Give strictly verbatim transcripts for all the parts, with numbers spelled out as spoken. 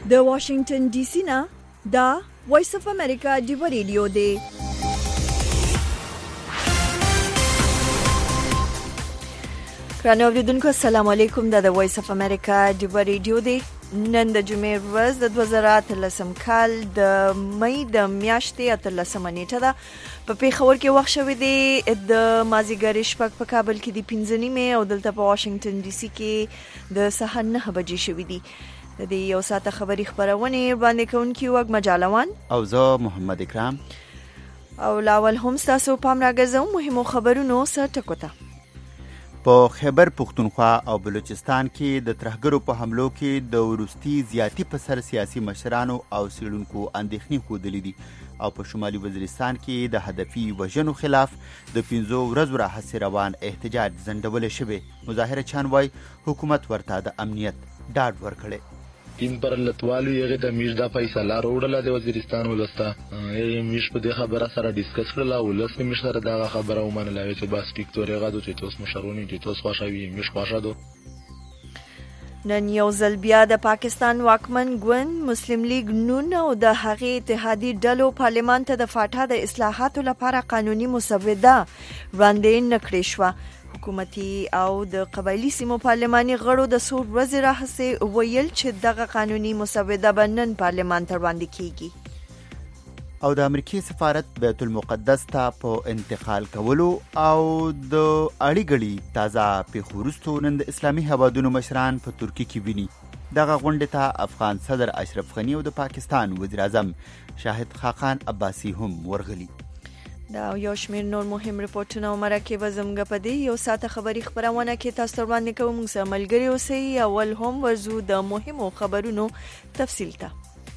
د واشنگټن ډي سي نه دا وایس اف امریکا ډیو ریډیو دی. ګرانو اوریدونکو السلام علیکم. دا د وایس اف امریکا ډیو ریډیو دی. نن د جمعې ورځ د دوه زره اتلسم کال د مې د میاشتې اتلسمه نیټه ده. په پیښور کې وخت شوی دی د مازیګر شپږ، په کابل کې د پنځه نیمې او دلته په واشنگټن ډي سي کې د سهار نهه بجې شوی دی. د دې یو ساعته خبري خبرونه باندې کوونکی وګ مجالوان او زه محمد اکرام او لاول هم تاسو پام راګرځو مهمو خبرونو سره ټکوته. په خیبر پختونخوا او بلوچستان کې د ترهګرو په حملو کې د وروستي زیاتی په سر سیاسي مشرانو او سیړونکو اندېښنې ښودلې دي او په شمالي وزیرستان کې د هدفي وژنو خلاف د پنځو ورځو راهیسې روان احتجاج ځنډول شوی. مظاهره چان وای حکومت ورته د امنیت ډاډ ورکړي. تیم پر لټوالو یغه د میش د فیصله وروړه د وزیرستان ولسته یې میش په دې خبره سره ډیسکس کړل او ولسته میش سره دا خبره ومنله چې بس وکټوریا غاډو چې تاسو مشرونی چې تاسو خوشاوي میش خوشاده. نن یو ځل بیا د پاکستان واکمن ګوند مسلم لیگ نون او د هغې اتحادي ډلو پارلمان ته د فاټا د اصلاحاتو لپاره قانوني مسوده وړاندې نکړې شوه. حکومتي او د قبایلی سیمو پارلماني غړو د څو ورځې راهیسې ویل چې دغه قانوني مسوده به نن پارلمان ته وړاندې کیږي. او د امریکای سفارت بیت المقدس ته په انتقال کولو او د اړیګړي تازه پیښو وروسته نن د اسلامي هیوادونو مشران په ترکیه کې ویني. دغه غونډې ته افغان صدر اشرف غنی او د پاکستان وزیر اعظم شاهد خاقان عباسی هم ورغلي. دا یو شمېر نور مهم رپورټونه او مرکې به زموږ په دې یو ساعته خبري خبرونه کې تاسو ته وړاندې کوو. موږ سره ملګري اوسئ. اول هم ورځو د مهمو خبرونو تفصیل ته.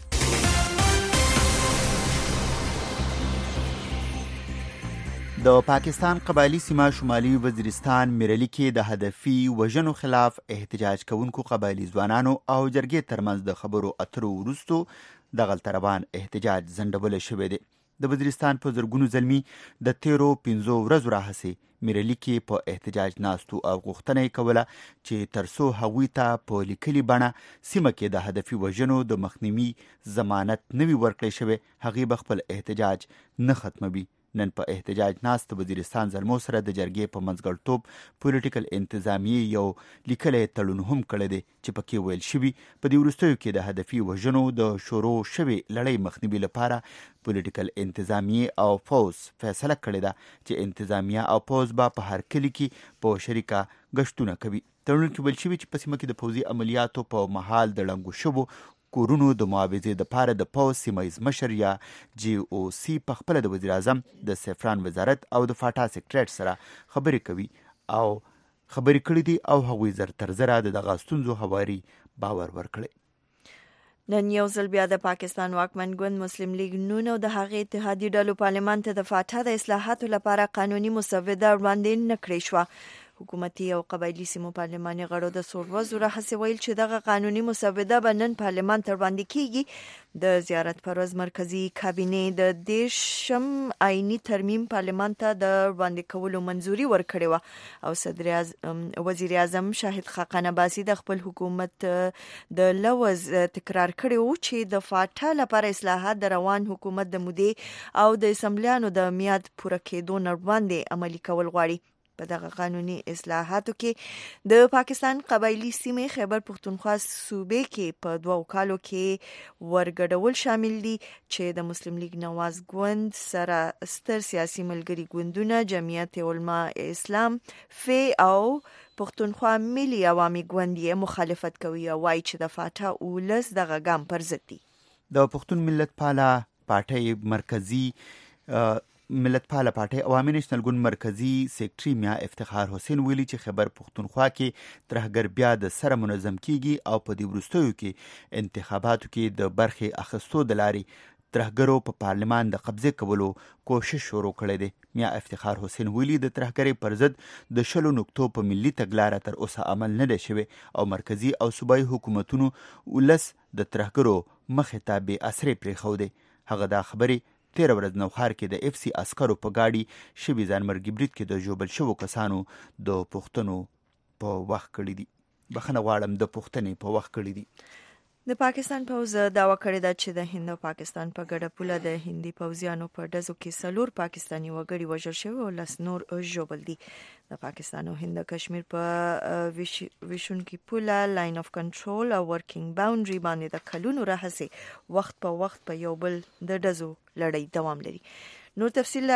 د پاکستان قبایلی سیمه شمالي وزیرستان میرلی کې د هدفي وژنو خلاف احتجاج کوونکو قبایلی ځوانانو او جرګې ترمنځ د خبرو اترو وروسته دغلته روان احتجاج ځنډول شوی دی. د وزیرستان په زرګونو زلمي د تیرو پنځو ورځو راهیسې میرلی کې په احتجاج ناستو او غوښتنه یې کوله چې ترڅو هغوی ته په لیکلي بڼه سیمه کې د هدفي وژنو د مخنیوي ضمانت نه وي ورکړی شوی، هغې به خپل احتجاج نه ختموي. نن په احتجاج ناست وزیرستان زلمو سره د جرګې په منځګړیتوب پولیټیکل انتظامیې یو لیکلی تړون هم کړی دی چې پکې ویل شوي په دې وروستیو کې د هدفي وژنو د شروع شوې لړۍ مخنیوي لپاره پولیټیکل انتظامیې او پوز فیصله کړې ده چې انتظامیه او پوز به په هر کلي کې په شریکه گشتونه کوي. تړون کې ویل شوي چې په سیمه کې د پوځي عملیاتو په مهال د ړنګو شوو کورونو د معاوضې دپاره د پوز سیمهیز مشر یا جی او سی په خپله د وزیر اعظم د سیفران وزارت او د فاټا سیکریټریټ سره خبرې کوي او خبرې کړې دي او هغوی زر تر زره د دغه ستونزو هواري باور ورکړی. نن یو ځل بیا د پاکستان واکمن ګوند مسلم لیگ نون او د هغې اتحادي ډلو پارلمان ته د فاټا د اصلاحاتو لپاره قانوني مسوده وړاندې نکړې شوه. حکومتي او قبایلی سیمو پارلماني غړو د څو ورځو راهیسې ویل چې دغه قانوني مسوده به نن پارلمان ته وړاندې کیږي. د زیارت پر ورځ مرکزي کابینې د دېرشم آئیني ترمیم پارلمان ته د وړاندې کولو منظوري ورکړې وه او صدر وزیر اعظم شاهد خاقان عباسی د خپل حکومت د لوز تکرار کړی و چې د فاټا لپاره اصلاحات د روان حکومت د مودې او د اسمبلیانو د میاد پوره کېدو نه وړاندې عملي کول غواړي. په دغه قانوني اصلاحاتو کې د پاکستان قبایلی سیمې خیبر پختونخوا صوبې کې په دوو کالو کې ورګډول شامل دي چې د مسلم لیگ نواز ګوند سره ستر سیاسي ملګري ګوندونه جمعیت علما اسلام فی او پختونخوا ملي عوامي ګوند یې مخالفت کوي او وایي چې د فاټا اولس دغه ګام پر ضد دي. د پښتون ملت پاله پارټۍ مرکزي ملت پاله پارټۍ عوامي نیشنل ګوند مرکزي سیکرټري میا افتخار حسین ویلي چې خیبر پختونخوا کې ترهګر بیا د سره منظم کیږي او په دې وروستیو کې انتخاباتو کې د برخې اخیستو د لارې ترهګرو په پارلمان د قبضې کولو کوشش شروع کړی دی. میا افتخار حسین ویلي د ترهګرۍ پر ضد د شلو نقطو په ملي تګلاره تر اوسه عمل نه دی شوی او مرکزي او صوبایي حکومتونو ولس د ترهګرو مخې ته بې اثرې پرېښودی. هغه دا خبرې تیره ورځ نوښار کې د اف سی عسکرو په ګاډي شوي ځانمرګي برید کې د ژوبل شوو کسانو د پوښتنو په وخت کړي دي. بخښنه غواړم د پوښتنې په وخت کړي دي. د پاکستان پوز داوا کړې ده چې د هند او پاکستان په ګډه پوله د هندي پوځیانو په ډزو کې څلور پاکستاني وګړي وژل شوي او لس نور ژوبل دي. د پاکستان او هند کشمیر په ویشونکي پوله لاین اف کنټرول او ورکینګ باونډري باندې د کلونو راهیسې وخت په وخت په یو بل د ډزو لړۍ دوام لري. نور تفصیل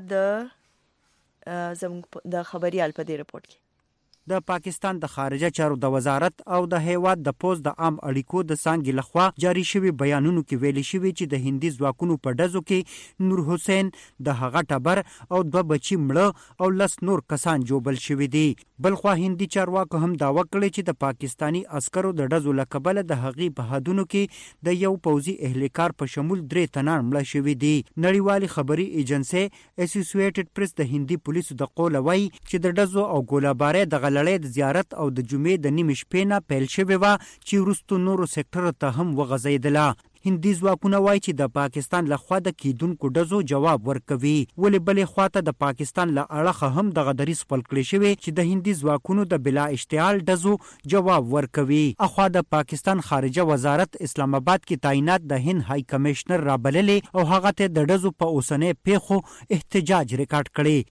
د زموږ د خبريال په دې رپورت کې. د پاکستان د خارجه چارو د وزارت او د هیواد د پوز د عام اړیکو د څانګې لخوا جاری شوی بیانونو کې ویلي شوی چې د هندي ځواکونو په ډزو کې نور حسین د هغه ټبر او دوه بچي مړه او لس نور کسان جوبل شوی دي. بلخوا هندي چارواکو هم داوا کړی چې د پاکستانی عسکرو د ډزو لکبل د هغې په حدونو کې د یو پوځي اهلکار په شمول درې تنان مړه شوی دي. نړیوالې خبري ایجنسی اسوسییټډ پریس د هندي پولیسو د قول وایي چې د ډزو او ګولابارۍ د لړۍ د زیارت او د جمعې د نیمې شپې نه پیل شوې وه چې وروستو نورو سکټرو ته هم وغځېدله. هندي ځواکونه وایي چې د پاکستان لخوا د کیدونکو ډزو جواب ورکوي. ولې بلې خواته د پاکستان له اړخه هم دغه دریځ خپل کړی شوی چې د هندي ځواکونو د بلا اشتعال ډزو جواب ورکوي. اخوا د پاکستان خارجه وزارت اسلام آباد کې تعینات د هند های کمشنر رابللې او هغه ته د ډزو په اوسنۍ پیښو احتجاج ریکارډ کړی.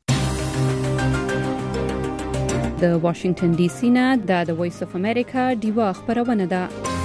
د واشنگټن ډي سي نه د وایس اف امریکا دیوا خبرونه ده.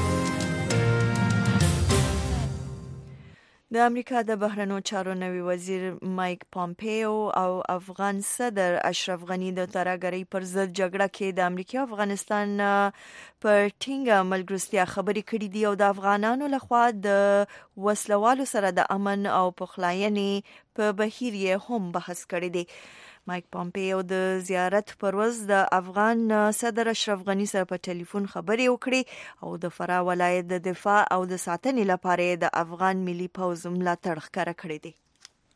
د امریکا د بهرنیو چارو نوي وزیر مایک پامپیو او افغان صدر اشرف غنی د ترهګرۍ پر ضد جګړه کې د امریکا او افغانستان پر ټینګه ملګرتیا خبرې کړې دي او د افغانانو لخوا د وسلوالو سره د امن او پخلاینې په بهیر یې هم بحث کړی دی. مایک پامپیو د زیارت پر ورځ د افغان صدر اشرف غنی سره په ټلیفون خبرې وکړې او د فراه ولایت د دفاع او د ساتنې لپاره د افغان ملي پوځ ملاتړ ښکاره کړی دی.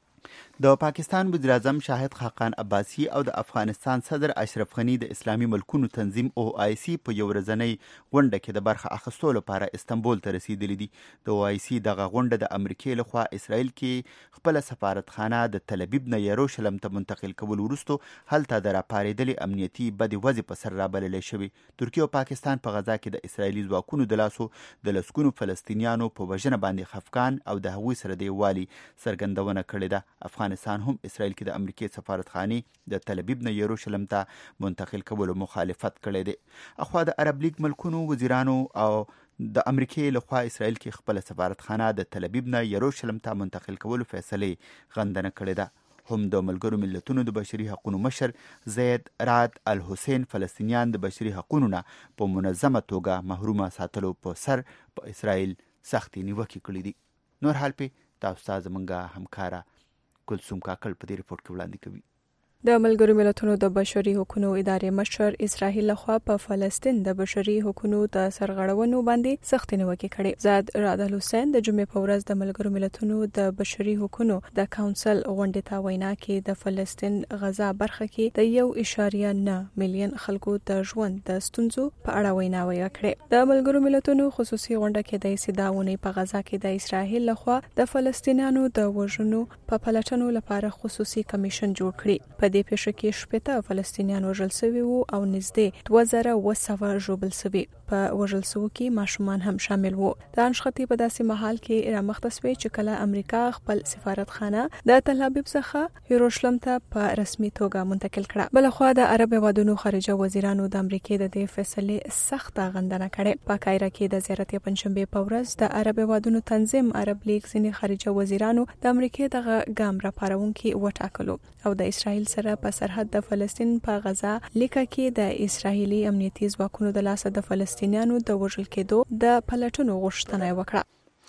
د پاکستان وزیر اعظم شاهد خاقان عباسی او د افغانستان صدر اشرف غنی د اسلامي ملکونو تنظیم او آی سی په یو ورځنۍ غونډه کې د برخه اخیستلو لپاره استنبول ته رسیدلي دي. د او آی سی دغه غونډه د امریکای لخوا اسرائیل کې خپل سفارتخانه د تل ابیب نه یروشلم ته منتقل کول وروسته هلته د راپارېدلې امنیتي بدې وضع په سر رابللې شوې. ترکیه او پاکستان په غزا کې د اسرائیلي ځواکونو د لاسو د لسګونو فلسطینیانو په وژنه باندې خفقان او د هغوی سره د یووالي څرګندونه کړې ده. افغانستان هم اسرائیل کې د امریکای سفارتخانې د تل ابیب نه یروشلم ته منتقل کولو مخالفت کړی دی. اخوا د عرب لیگ ملکونو وزیرانو او د امریکای لخوا اسرائیل کې خپل سفارتخانه د تل ابیب نه یروشلم ته منتقل کولو فیصله غندنه کړې ده. هم د ملګرو ملتونو د بشري حقوقو مشر زید راد الحسین فلسطینیان د بشري حقوقو نه په منظمه توګه محرومه ساتلو په سر په اسرائیل سختي نیوکې کړې دي. نور حال په تاسو ته زمونږه همکاره کلثوم کاکل په دې رپورت کې وړاندې کوي. د ملګرو ملتونو د بشري حقوقو ادارې مشر اسرائیل لخوا په فلسطین د بشري حقوقو د سرغړونو باندې سخت نیوکې کړې. زاد راد الحسین د جمعې په ورځ د ملګرو ملتونو د بشري حقوقو د کونسل غونډې ته وینا کې د فلسطین غزا برخه کې د یو اشاریه نه میلیون خلکو د ژوند د ستونزو په اړه وینا وکړه. د ملګرو ملتونو خصوصي غونډه کې د سیداونې په غزا کې د اسرائیل لخوا د فلسطینیانو د وژنو په پلټنو لپاره خصوصي کمیشن جوړ کړي. په دې پیښه کې شپږ فلسطینیان وژل شوي وو او نږدې دوه زره اوه سوه ژوبل شوي. په وژل شوو کې ماشومان هم شامل وو. د انشخطي په داسې مهال کې رامخته شوې چې کله امریکا خپل سفارتخانه د تل ابیب څخه یروشلم ته په رسمي توګه منتقل کړه. بلخوا د عرب هیوادونو خارجه وزیرانو د امریکای د دې فیصلې سخته غندنه کړې. په کایره کې د زیارت پنځشنبه په ورځ د عرب هیوادونو تنظیم عرب لیگ ځینې خارجه وزیرانو د امریکای دغه ګام راپارونکي وټاکلو او د اسرائیل سره په سرحد د فلسطین په غزا لیکه کې د اسرائیلي امنیتي ځواکونو د لاسه د فلسطینیانو د وژل کېدو د پلټنو غوښتنه وکړه.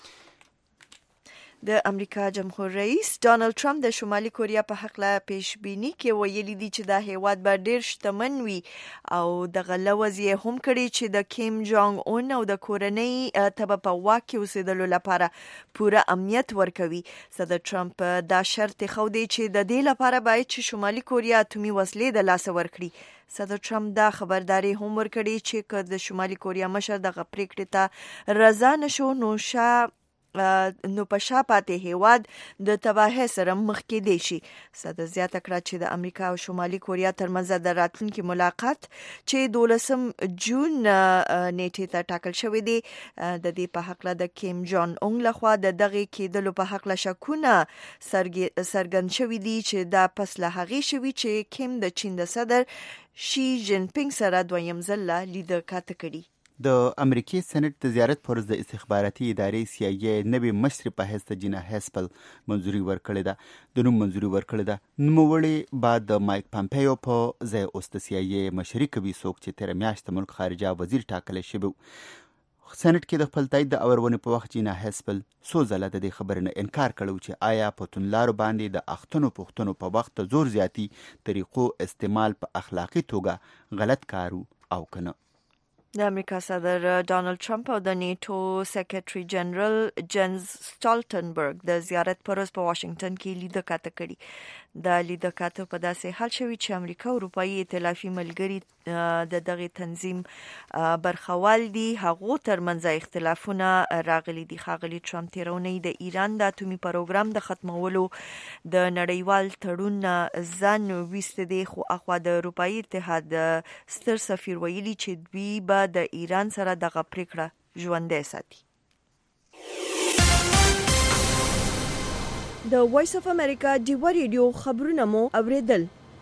د امریکا جمهور رئیس ډانلډ ټرمپ د شمالي کوریا په حق له پیشبینی کې ویلي دي چې دا هیواد به ډیر شتمن وي او د غلوز یې هم کړی چې د کیم جونګ اون او د کورنۍ ته په واک کې اوسېدلو لپاره پوره امنیت ورکوي. صدر ټرمپ دا شرط خو دی چې د دې لپاره باید چې شمالي کوریا اتومي وسلې د لاسه ورکړي. صدر ټرمپ دا خبرداري هم ورکړي چې که د شمالي کوریا مشر دغه پریکړې ته رضا نشو نو شا نو په شا پاتې هیواد د تباهۍ سره مخ کېدی شي. صدر زیاته کړه چې د امریکا او شمالي کوریا ترمنځ د راتلونکي ملاقات چې دولسم جون نیټې ته ټاکل شوی دی د دې په حق د کیم جون اونګ لخوا د دغه کېدلو په حق شکونه سرګن شوی دی چې دا پس له هغې شوی چې کیم د چین د صدر شي جین پینګ سره دویم ځل لیدل کاته کړي. د امریکای سېنات د زیارت پر د استخباراتي ادارې سی آی ای نوې مشر په حیث جینا هیسپل منځوري ورکړې ده د نوم منځوري ورکړې ده. نوموړی بعد د مایک پامپیو په ځای اوس د سی آی ای مشري کوي څوک چې تیر میاشت ملک خارجه وزیر ټاکل شوی. سېنات کې د خپل تایید د اورونې په وخت جینا هیسپل څو ځله د دې خبرې نه انکار کړو چې آیا په توندلارو باندې د اختنو پوښتنو په وخت زور زیاتی طریقو استعمال په اخلاقی توګه غلط کارو او کنه. د امریکا صدر ډانلډ ټرمپ او د نیټو سیکریټري جنرال جنز سټالټنبرګ د زیارت پر ورځ په واشنگټن کې لیدل کاته کړي. د لیدل کاته په داسې حال شوی چې امریکا او اروپאי ائتلافي ملګري د دغه تنظیم برخوال دي هغه ترمنځ اختلافونه راغلي دي. خاغلی ټرمپ تیرونی د ایران د اټومي پروګرام د ختمولو د نړیوال تړون ځان ویسته دي خو اخوا د اروپאי اتحاد ستر سفیر ویلي چې دوی به د ایران سره دغه پریکړه ژوندۍ ساتي. د وایس اف امریکا ډیوا ریډیو خبرونه مو اوریدل.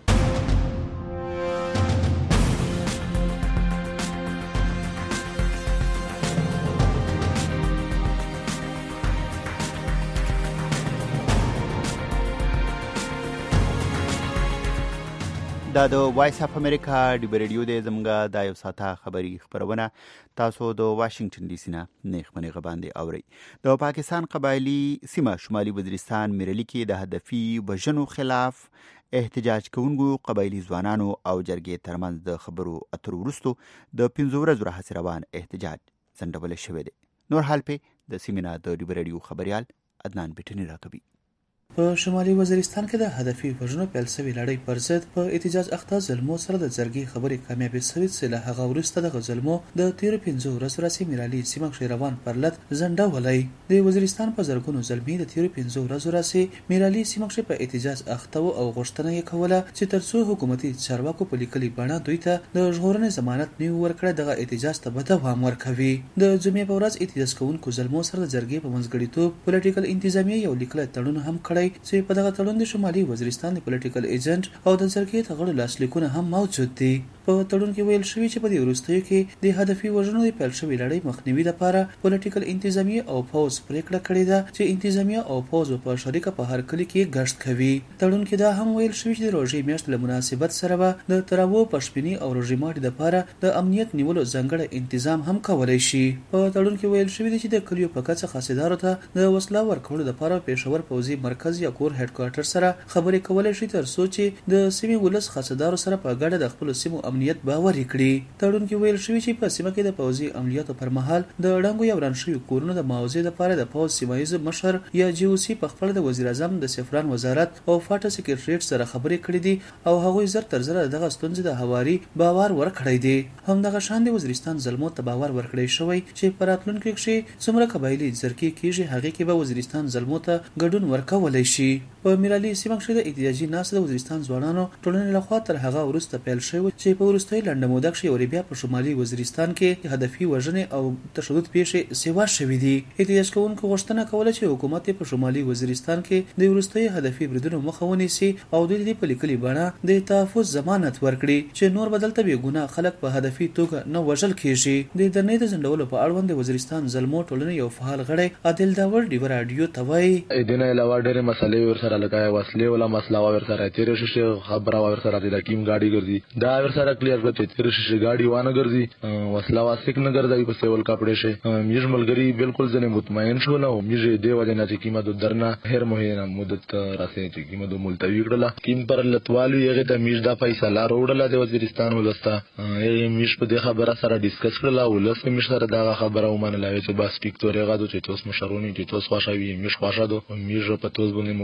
دا د وایس اف امریکا ډیوا ریډیو د زمګه د یو ساته خبری خبرونه تاسو د واشنگټن ډي سي نه نیخ منی غباندې اوري. د پاکستان قبایلی سیمه شمالي وزیرستان میرلی کې د هدفي وژنو خلاف احتجاج کوونکو قبایلی ځوانانو او جرګې ترمنځ د خبرو اترو وروسته د پنځه ورځو راهیسې روان احتجاج ځنډول شوی دی. نور حال په د سیمینار د ډیوا ریډیو خبريال عدنان بټنی راکوي. په شمالي وزیرستان کې د هدفي وژنو پیل شوی لړۍ پر ضد په احتجاج اخته ظلمو سره د جرګې خبرې کامیابې شوې چې له هغه وروسته د ظلمو د تیر پنځه ورځې راځي میرالي سیمه کې روان پرلط زنده ولای د وزیرستان په زرګونو ظلمي د تیر پنځه ورځې راځي میرالي سیمه کې په احتجاج اخته او غوښتنه یې کوله چې ترڅو حکومتي چارواکو په لیکلي بڼه دوی ته د ژغورنې ضمانت نیو ورکړه دغه احتجاج ته به دوام ورکوي. د جمعې په ورځ احتجاج کوونکو ظلمو سره د جرګې په منځګړیتوب پولیټیکل انتظامیه یو لیکل تړون هم کړی چې په دغه تړون د شمالي وزیرستان د پولیټیکل ایجنټ او د جرګې د غړو لاسلیکونه هم موجود دي. په تړون کې ویل شوی چې په دې وروستیو کې د هدفي وژنو د پیل شوی لړۍ مخنیوي لپاره پولیټیکل انتظامیه او پوز پریکړه کړې ده چې انتظامیه او پوز په شریکه په هر کلی کې گشت کوي. تړون کې دا هم ویل شوی چې د روژې میاشتې له مناسبت سره به د تراوو پښپینی او روژې ماټي لپاره د امنیت نیولو ځانګړی تنظیم هم کولای شي. په تړون کې ویل شوی چې د کلیو په کچه خاصیدارو ته د وسله ورکولو لپاره پېښور پوځي مرکز یا کور هډ کوارټر سره خبرې کولای شي تر څو چې د سیمې ولس خاصیدارو سره په ګډه د خپل سیمو امنیت باور کړي. تړون کې ویل شوی چې په سیمه کې د پوځي عملیاتو پر مهال د ډنګو یا ورانشوي کورونو د معاوضې لپاره د پوځ سیمایي مشر یا جی او سی په خپل د وزیر اعظم د سفران وزارت او فاټا سکرټریټ سره خبرې کړې دي او هغوی زر تر زر دغه ستونزې د هواري باور ورکړی دی. هم دغه شان د وزیرستان ظلمو ته باور ورکړی شوی چې په راتلونکي کې څومره قبایلی جرګې کېږي هغه کې به وزیرستان ظلمو ته ګډون ورکولای شي. په میرالي سیمه کې د احتجاجي ناس د وزیرستان ځوانانو ټولنې لخوا تر هغه وروسته پیل شوی چې په وروستي لنډه موده کې یو بیا په شمالي وزیرستان کې هدفي وژنې او تشدد پیښې سیوا شوې دي. احتجاج کوونکو غوښتنه کوله چې حکومت په شمالي وزیرستان کې د وروستي هدفي بریدونو مخه ونیسي او د دې په لیکلي بڼه د تحفظ ضمانت ورکړي چې نور بدلته به ګناه خلک په هدفي توګه نه وژل کېږي. د درنې د ځندولو په اړوند د وزیرستان ظلمو ټولنې یو فعال غړی عادل داور ډیوا رادیو ته وایي دنه علاوه ډېرې مسلې ورسره لګای وسلې ولا مسله ورسره تیر شي خبره ورسره د کیم گاډي ګرځي دا ورسره کلیر کړي تیر شي گاډي وانه ګرځي وسله واسک نه ګرځي په سیول کپڑے شي میج ملګری بالکل ځنه مطمئن شو نه میج دی وجه نه چې کیمه د درنه هر مهینه مدت راځي چې کیمه د ملتوی کړه کیم پر لتوالو یغه د میج د فیصله وروړه د وزیرستان ولستا یې میج په دې خبره سره ډیسکس کړه ولس میج سره دا خبره ومنله چې بس پکتوري غاډو چې توس مشرونی چې توس خوشاوي میج خوشادو میج په توس باندې مکمل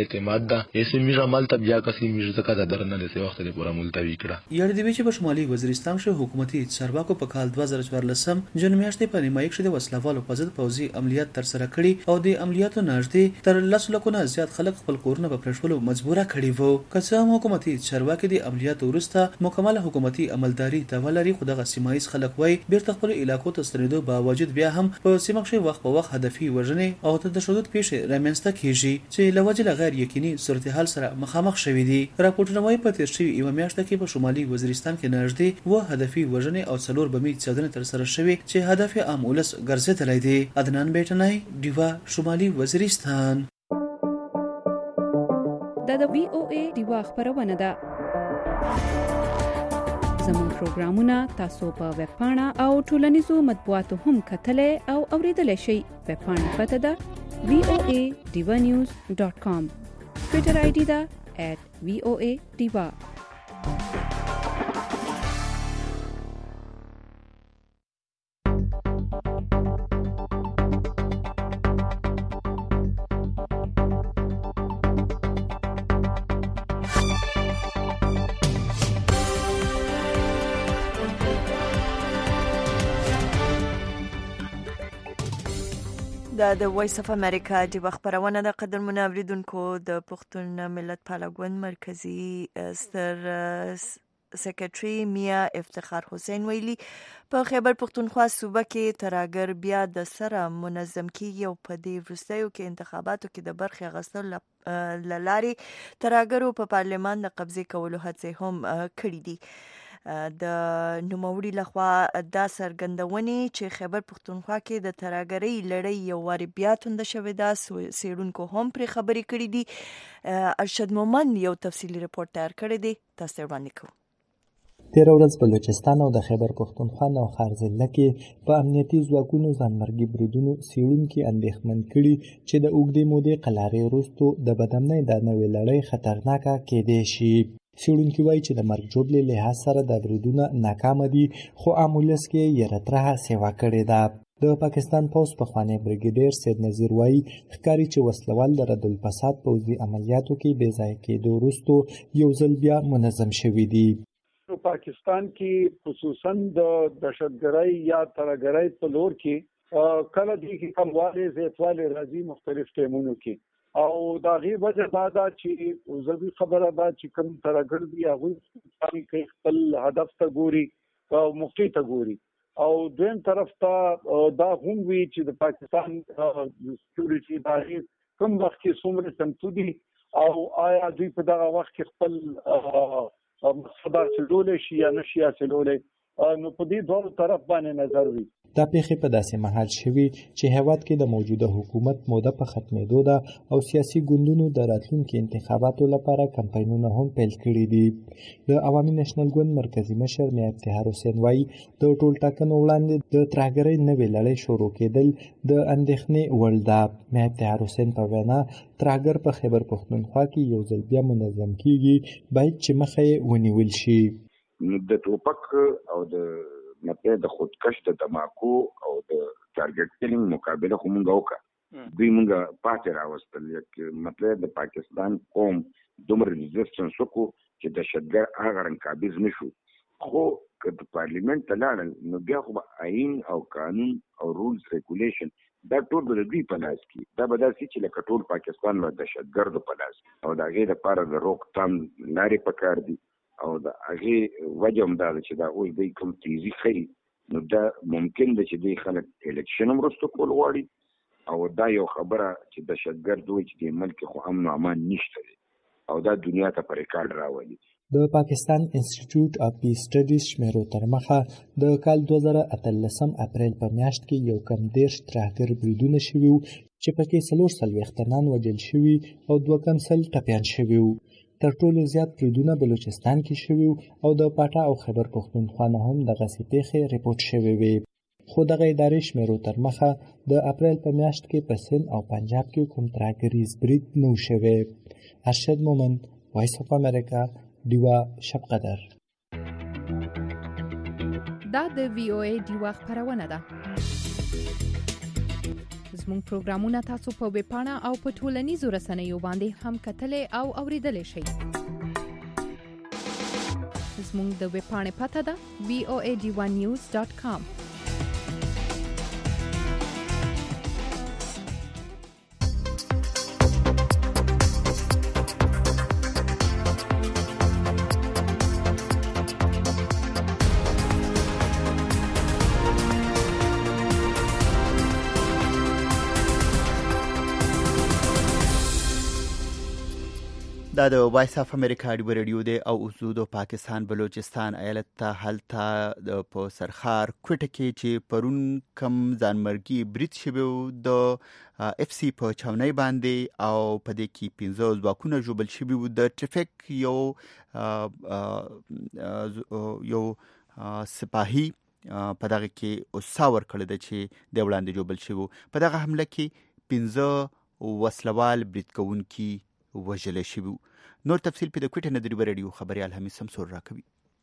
اعتماد ده یې میږه مال ته بیا کسي میږه زکه د درنه له وخت لپاره ملتوي کړه. یاد دی چې په شمالي وزیرستان کې حکومتي چارواکو په کال دوه زره څوارلسم جون میاشتې په نیمایي کې د وسلوالو په ضد پوځي عملیات تر سره کړي او د عملیاتو نږدې تر لسو لکونه زیات خلک خپل کورونه په پرېښولو مجبوره کړي وو. که څه هم حکومتي چارواکي د عملیاتو وروسته مکمل حکومتي عملداري دعوه لري، خو دغه سیمه ییز خلک وایي بیرته خپل علاقو ته ستنېدو باوجود بیا هم په سیمه کې وخت په وخت هدفي وژنې او تشدد پیښې رامنځته کیږي چې له وجې غیر یقیني صورتحال سره مخامخ شوي دي. راپورټونه وايي په تیر شوي یوه میاشت کې په شمالي وزیرستان کې نږدې و هدفي وژنې او څلور بمي څېړنې تر سره شوي چې هدف عام ولس ګرځېدلی دی. عدنان بیټنای، ډیوا، شمالي وزیرستان. دا د وی او ای ډیوا خبرونه ده. زموږ پروګرامونه تاسو په ویب پاڼه او ټولنیزو مطبوعاتو هم کتلای او اوریدلای شئ. ویب پاڼه پته ده وی او ای ډیوا نیوز ډاټ کام. ټویټر آی ډی ده ایټ وی او ای ډیوا. دا د وایس اف امریکا د خبرونه د قدر منوریدونکو د پښتون ملت پاله ګوند مرکزی ستر سیکریټری میا افتخار حسین ویلي په خیبر پښتونخوا صوبه کې ترهګر بیا د سره منظم کیږي او په دې وروستیو کې انتخاباتو کې د برخې اخیستلو لارې ترهګرو په پارلمان د قبضې کولو هڅې هم کړې دي. د نوموړي لخوا دا څرګندونې چې خیبر پښتونخوا کې د ترهګرۍ لړۍ یو وارې بیا تونده شوې ده، څېړونکو هم پرې خبرې کړې دي. ارشد مومند یو تفصیلي رپورټ تیار کړی دی، تاسو ته وړاندې کوو. تېره ورځ بلوچستان او د خیبر پښتونخوا نوښار ضلع کې په امنیتي ځواکونو ځانمرګي بریدونو څېړونکي اندېښمن کړي چې د اوږدې مودې قلارې وروستو د بدامنۍ دا نوې لړۍ خطرناکه کېدی شي. څېړونکي وایي چې د مرګ ژوبلې لحاظ سره دا بریدونه ناکامه دي، خو عام ولس کې یې رترهه سیوا کړې ده. د پاکستان پوځ پخوانی بریګیډیر سید نذیر وایي ښکاري چې وسلوال د ردالفساد پوځي عملیاتو کې بې ځایه کېدو وروستو یو ځل بیا منظم شوي دي. په پاکستان کې خصوصا د دهشتګرۍ یا ترهګرۍ په لور کې کله دې کې کموالی زیاتوالی راځي مختلف ټیمونو کې، او دا غي وجه دا ده چې زوی خبره ده چې کوم ترهګر دي هغه کوي خپل هدف ته ګوري او مفتی ته ګوري، او دویم طرف ته دا هم وی چې د پاکستان سکیورټي ادارې کوم وخت کې څومره سمتو دي او آیا دوی په دغه وخت کې خپل مقصد حاصلولی شي یا نشي حاصلولی، نو په دې دوه طرف باندې نظر وي. دا پیښې په داسې مهال شوي چې هیواد کې د موجوده حکومت موده په ختمېدو ده او سیاسي ګوندونو د راتلونکي انتخاباتو لپاره کمپاینونه هم پیل کړي دي. د عوامي نېشنل ګوند مرکزي مشر میا افتخار حسین وایي د ټولټاکنو وړاندې د ترهګرۍ نوې لړۍ شروع کېدل د اندېښنې وړ ده. میا افتخار حسین په وینا ترهګر په خیبر پښتونخوا کې یو ځل بیا منظم کیږي، باید چې مخه یې ونیول شي. د ټوپک او د مطلب د خودکش د دماکو او د ټارګټ کیلینګ مقابله خو مونږ وکړه، دوی مونږ پاتې راوستل. مطلب د پاکستان قوم دومره ریزسټنس وکړو چې دهشتګر هغه رنګ قابض نشو، خو که د پارلیمنت ته لاړل نو بیا خو به آئین او قانون او رولز ریګولیشن دا ټول به د دوی په لاس کې، دا به داسې چې لکه ټول پاکستان به دهشتګردو په لاس او د هغې لپاره د روکتام لارې پکار دي، او د هغې وجه هم دا ده چې دا اوس دوی کوم تیزي ښیي، نو دا ممکن ده چې دوی خلک الیکشن هم وروسته کول غواړي، او دا یو خبره چې دهشتګرد وایي چې د ملک خو امن او امان نشته دی، او دا دنیا ته په ریکارډ راولي. د پاکستان انسټیټیوټ اف پیس سټډیز شمیرو تر مخه د کال دوه زره اتلسم اپریل په میاشت کې یو کم دېرش ترهګر بریدونه شوي وو چې پکې څلور څلوېښت تنان وژل شوي او دوه کم سل ټپیان شوي وو. تر ټولو زیات بریدونه بلوچستان کې شوي او د پاټا او خیبر پښتونخوا نه هم دغسې پیښې رپورټ شوې وې، خو دغه ادارې شمیرو تر مخه د اپریل په میاشت کې په سند او پنجاب کې کوم ترهګریز برید نه و شوی. ارشد مومند، وایس اف امریکا، ډیوا شبقدر. دا د وی او ای ډیوا خبرونه ده. زموږ پروګرامونه تاسو په ویب پاڼه او په ټولنیزو رسنیو باندې هم کتلای او اوریدلای شئ. زموږ د ویب پاڼې پته ده وی او ای ډي ون نیوز ډاټ کام. دا د وایس اف امریکا دی رادیو دی او اوسو د پاکستان بلوچستان ایالت ته هلته د په سرخار کوټه کې چې پرون کم ځانمرګي برید شوی د اف سی په چاونۍ باندې او په دې کې پنځه ځواکونه جوړل شوي وو. د ټریفیک یو یو سپاهي په دغه کې اوساور کړی دی چې د وړاندې جوړل شوی. په دغه حمله کې پنځه وسلوال برید کوونکي وژل شوي. نور تفصیل په د کوټه ندري رادیو خبريال همي سمسور راکوي.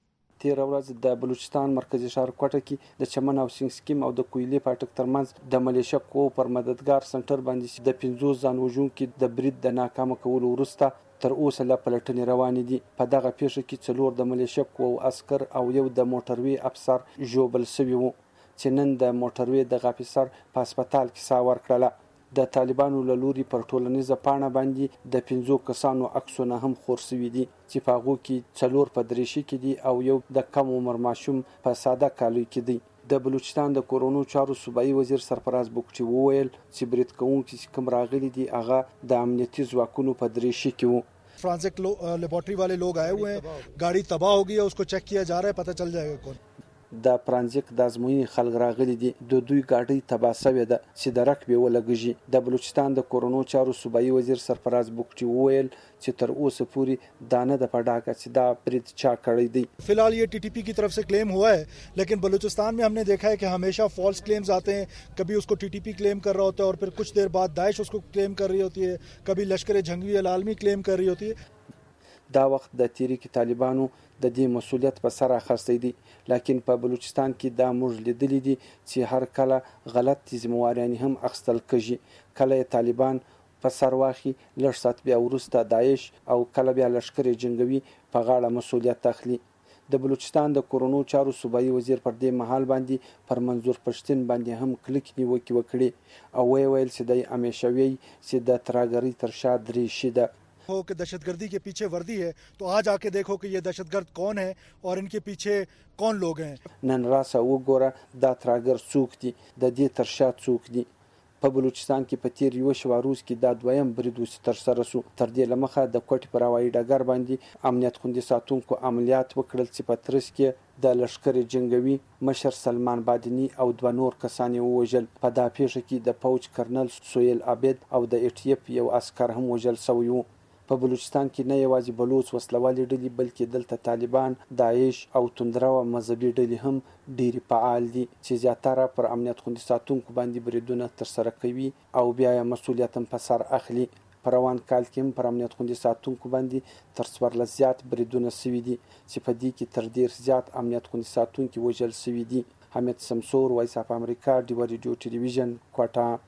تیر ورځ د بلوچستان مرکزی ښار کوټه کې د چمن او سینګ سکیم او د کویلې پټک ترمنځ د ملیشیا قوو پر مددگار سنټر باندې د پنځوس ځان وژونکو د برید د ناکامه کولو وروسته تر اوسه لا پلټنې روانې دي. په دغه پیښه کې څلور د ملیشیا قوو عسكر او یو د موټروي افسر ژوبل شوي وو چې نن د موټروي د افسر په هسپتال کې ساه ورکړله. د طالبانو له لوري پر ټولنیزه پاڼه باندې د پنځو کسانو عکسونه هم خور شوي دي چې په هغو کې څلور په دریشي کې دي او یو د کم عمر ماشوم په ساده کالوی کې دی. د بلوچستان د کورونو چارو صوبایي وزیر سرفراز بوکټي وویل چې برید کوونکي چې کوم راغلي دي هغه د امنیتي ځواکونو په دریشي کې وو. فرانسک لیبارټری والے لوگ آئے ہوئے ہیں, گاڑی تباہ ہو گئی ہے, اس کو چیک کیا جا رہا ہے, پتہ چل جائے گا کون. د فرانسک د ازموینې خلک راغلي دي. د دوی ګاډي تباه شوې ده چې د رکبې ولګېږي. د بلوچستان د کورونو چارو صوبایي وزیر سرفراز بوکټي وویل چې تر اوسه پورې دانه د پډاکه چې دا برید چا کړی دی. فی الحال یہ ٹی ٹی پی کی طرف سے کلیم ہوا ہے, لیکن بلوچستان میں ہم نے دیکھا ہے کہ ہمیشہ فالس کلیمز آتے ہیں. کبھی اس کو ٹی ٹی پی کلیم کر رہا ہوتا ہے اور پھر کچھ دیر بعد داعش اس کو کلیم کر رہی ہوتی ہے, کبھی لشکر جھنگوی العالمی کلیم کر رہی ہوتی ہے. دا وخت د تحریک طالبانو د دې مسولیت په سر اخیستی دی, لکن په بلوچستان کې دا موږ لیدلی دي چې هر کله غلط ذمہواریانې هم اخیستل کېږي. کله طالبان په سر واخي, لږ ساعت بیا وروسته داعش او کله بیا لشکر جنگوي په غاړه مسولیت اخلي. د بلوچستان د کورونو چارو صوبایي وزیر پر دې محل باندې پر منظور پښتين باندې هم کلیک نیوکې وکړي او وی ویل چې د امیشوي چې د تراګری تر شا درې شیده ہو کہ دہشت گردی کے پیچھے وردی ہے, تو آج آ کے دیکھو کہ یہ دہشت گرد کون ہے اور ان کے پیچھے کون لوگ ہیں. نن راسه وګوره دا تراګر څوک دي, د دې تر شا څوک دي. په بلوچستان کې په تیر یو شو روز کې دا دویم برید وس تر سره سو. تر دې لمخه د کوټ پر هوایي ډګر باندې امنیت خوندي ساتونکو عملیات وکړل چې په ترڅ کې د لشکر جنگوي مشر سلمان بادنی او دوه نور کسان وژل. په دا پیښه کې د فوج کرنل سویل عابد او د ای ټی اف یو عسكر هم وژل شوی وو. په بلوچستان کې نه یوازې بلوچ وسلوالې ډلې بلکې دلته طالبان, داعش او توندره او مذهبي ډلې هم ډېری فعال دي چې زیاتره پر امنیت خوندي ساتونکو باندې بریدونه ترسره کوي او بیا یې مسؤلیت هم په سر اخلي. په روان کال کې هم پر امنیت خوندي ساتونکو باندې تر څوارلس زیات بریدونه شوي دي چې په دې کې تر ډېر زیات امنیت خوندي ساتونکي وژل شوي دي. حمید سمسور, وایس اف امریکا, ډیو ریډیو ټلویزیون, کوټه.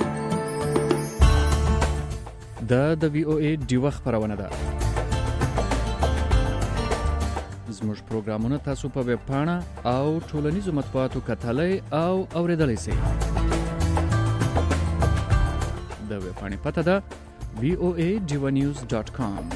دا د وی او ای ډیو خبرونه ده. زموږ پروګرامونه تاسو په ویب پاڼه او ټولنیزو مطبوعاتو کتلای او اوریدلای شئ. د ویب پاڼې پته ده وی او ای ډیو نیوز ډاټ کام.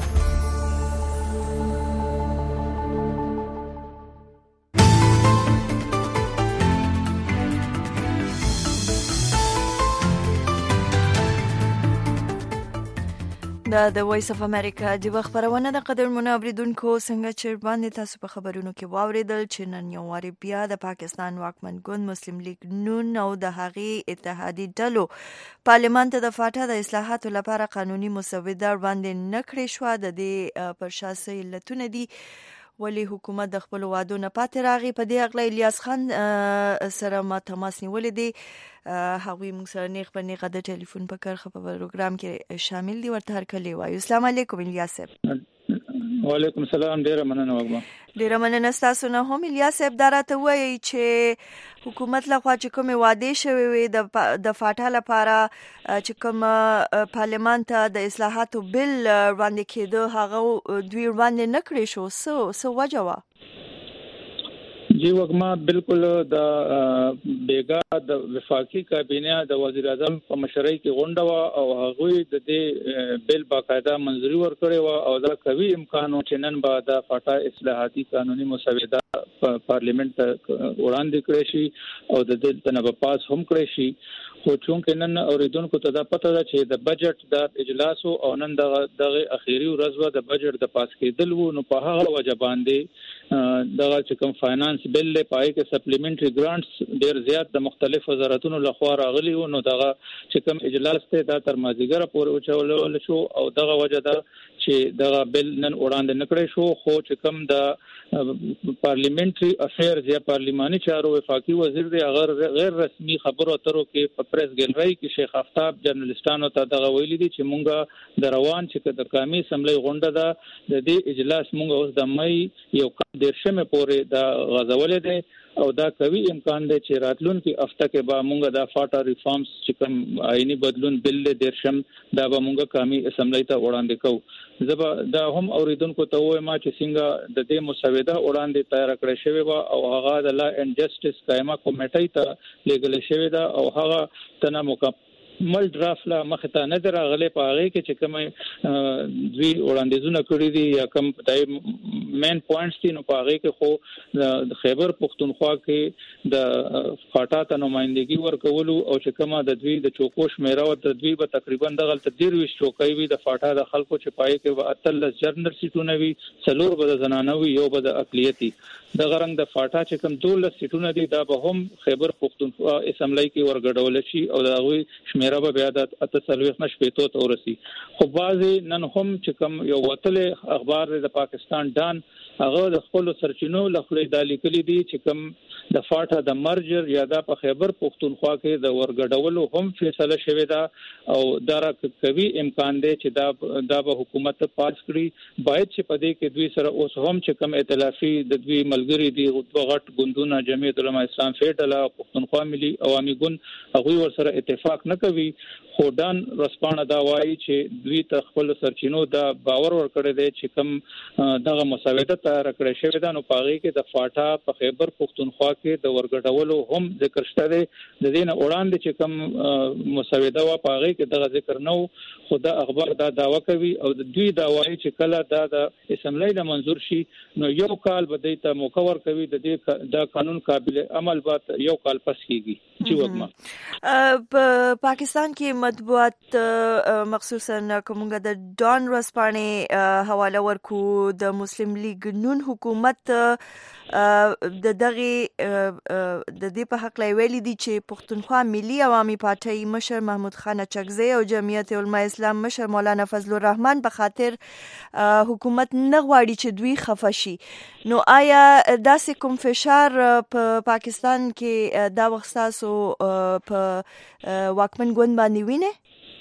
دا د وایس اف امریکا د خبرونه د قدرمنو اوریدونکو څنګه چې باندې تاسو په خبرونو کې واوریدل چې نن یو واری بیا د پاکستان واکمن ګوند مسلم لیگ نون او د هغې اتحادي ډلو پارلمان ته د فاټا د اصلاحاتو لپاره قانوني مسوده باندې نکړې شو. د دې پر شاسې علتونه دي ولی حکومت د خپل وعدو نه پاتې راغی. په دې اغله الیاس خان سره ما تماس نیولې دي, هغوی موږ سره نیغ په نیغه د ټلیفون په کرخه په پروګرام کې شامل دي. ورته هرکلی وایو. السلام علیکم الیاس صاحب. وعلیکم السلام. ډیره مننه وګما. ډیره مننه تاسو نه هم الیاس صاحب دراته وایي چې حکومت لخوا چې کوم وعده شوی وي د د فاټا لپاره چې کوم پارلمان ته د اصلاحاتو بل وړاندې کېده هغه دوی وړاندې نه کړی شو. څه څه وجه وه؟ جی وګما بالکل د بیګا د وفاقي کابینه د وزیر اعظم په مشرۍ کې غونډه وا او هغه د دې بل باقاعده منځوري ورکړې وا او دا کوي امکان چې نن به د فاټا اصلاحاتي قانوني مسوده پارلیمنت ته وړاندې کړی شي او د دې تنه پاس هم کړی شي. خو چونکې نن اوریدونکو ته دا پته ده چې د بجټ د اجلاس او نن د دغه اخیری ورځ د بجټ د پاس کېدل وو نو په هغه وجه باندې دغه چې کوم فاینانس بل له پای کې سپلیمنټري ګرانټس ډیر زیات د مختلف وزارتونو لخوا راغلي وو نو دغه چې کوم اجلاس ته د تر مازیګر پورې اوچول شو او دغه وجه ده چې دغه بل نن وړاندې نکړی شو. خو چې کوم د پارلیمنټري افیرز یا پارلیماني چارو وفاقي وزیر دی هغه غیر رسمي خبرو اترو کې په پریس ګلری کې شیخ آفتاب جرنالستانو ته دغه ویلي دي چې مونږه د روان چې د قومي اسمبلی غونډه ده د دې اجلاس مونږ اوس د مې یو دیرشمه پورې د غزولې ده او دا کوي امکان دی چې راتلونکي هفته کې به مونږ د فاټا ریفارمز چې کوم آئینی بدلون بل دیرشم دا به مونږ قومي اسمبلی ته وړاندې کوو. زبا دا هم اوریدونکو ته وایم چې څنګه د دې مسوده وړاندې تیار کړی شوی و او هغه د لا اینڈ جسټس قائمه کمیټې ته لیږل شوی دا او هغه تنه مکمل مل ډرافټ لا مخ ته نه درغلې په هغه کې چې کوم دوی وړاندیزونه کړی دي یا کوم دای مین پوینټس دي نو په هغه کې خو د خیبر پختونخوا کې د فاټا ته نمائندګي ورکولو او چې کومه د دوی د چوکوش میرا او د دوی په تقریبا دغه تدیر وش چوکای وي د فاټا د خلکو چې پای کې اتلس جرنل سیټونه وي څلور به د زنانه وي یو به د اقلیتي د غرنګ د فاټا چې کوم دولس سیټونه دي دا به هم خیبر پختونخوا اسمبلی کې ورګډول شي او دا غوي شمیره به بیا د اتصالوي نشپېتو ته ورسي. خو بعضی نن هم چې کوم یو وتل اخبار د پاکستان ډان هغه د خپل سرچینو لخوا د لیکلي دي چې کوم د فاټا د مرجر یا د په خیبر پختونخوا کې د ورګډولو هم فیصله شوې ده او دا کوي امکان دی چې دا د حکومت پاس کړي باید چې په دې کې دوی سره اوس هم چې کوم ائتلافي د دوی ملګری دي غټ ګوندونه جمعیت العلماء اسلام فیډرال پختونخوا ملي عوامي ګوند هغه ور سره اتفاق نه کوي. خو ډان رسپانه دا وایي چې دوی ته خپل سرچینو دا باور ورکړی دی چې کوم دغه مسوده تیار کړی شوی ده نو پاغي کې د فاټا په خیبر پختونخوا کې د ورګډولو هم ذکر شته دی. د دې نه وړاندې چې کوم مسوده وا پاغي کې دغه ذکر نه خو دا اخبار دا داوا کوي او د دوی دا وایي چې کله دا د اسمبلی د منظور شي نو یو کال به د ته مکور کوي د دې د قانون قابل عمل به یو کال پس کیږي. چې وګما په پاکستان کې مطبوعات مخصوصا کومه د ډان رسپانه حواله ورکو د مسلم لیگ نون حکومت د دغه د دې په حق لای ویلي دي چې پښتونخوا ملي عوامي پارټي مشر محمود خان چغزی او جمعیت علماء اسلام مشر مولانا فضل الرحمن په خاطر حکومت نه غواړي چې دوی خفه شي. نو آیا داسې کوم فشار په پاکستان کې دا وختاسو په واکمن ګوند باندې ویني؟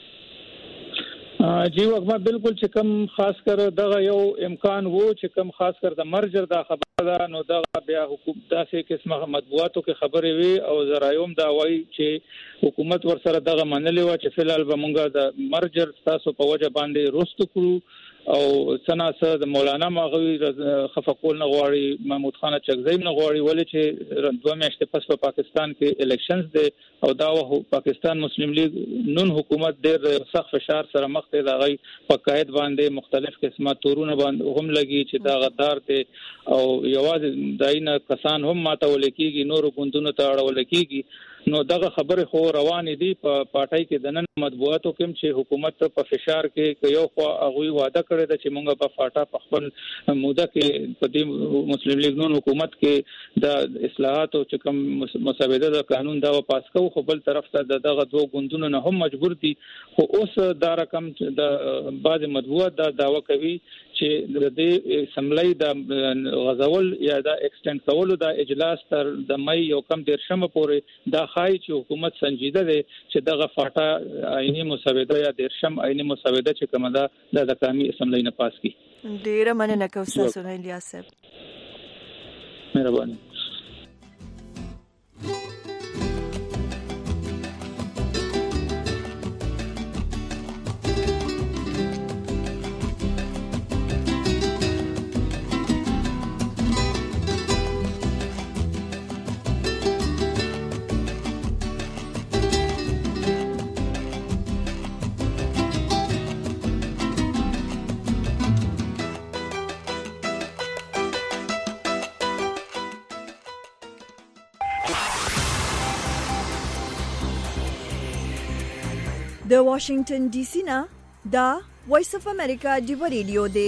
جی وګما بالکل چې کوم خاص کر دغه یو امکان وو چې کوم خاص کر د مرجر دا خبره ده نو دغه بیا حکومت داسې قسمه مطبوعاتو کې خبرې وي او زرايوم دا وایي چې حکومت ورسره دغه منلې و چې فلال به مونږه د مرجر تاسو په وجه باندې رست کړو او سناسه د مولانا ماغوي خفقول نه غواړي محمود خان چغزی نه غواړي ولې چې دوه میاشتې پس په پاکستان کې الیکشنز دي او دا پاکستان مسلم لیگ نون حکومت ډېر سخت فشار سره مخ ته دغه په قائد باندې مختلف قسمه تورونه باندې هم لګي چې دا غدار دي او یوازې داینه کسان هم ماته ولیکيږي نور ګوندونو ته اړول کیږي. نو دغه خبره خو روانې دي په پارټای کې د نن مطبوعاتو کې چې حکومت په فشار کې یو خو هغه وعده کړی دا چې مونږ په فاټا په خپل موده کې په دې مسلم لیگ نون حکومت کې د اصلاحاتو چې کوم مسوده د قانون دا پاس کوو خو بل طرف ته دغه دوه ګوندونو نه هم مجبور دي. خو اوس دا رقم د بعض مطبوعات دا داوا کوي چې د دې سملای د غزول یا د ایکسټند کولو د اجلاس تر د مې یو کم دیرشمه پورې دا خای چې حکومت سنجیده ده چې دغه فاټا عیني مسوده یا دیرشم عیني مسوده چې کومه ده د قومي اسمبلی نه پاس کی. ډیره مننه کوم تاسو نه الیاس صاحب. مهرباني. د واشنگټن ډي سي نه دا وایس اف امریکا دی ریډیو دی.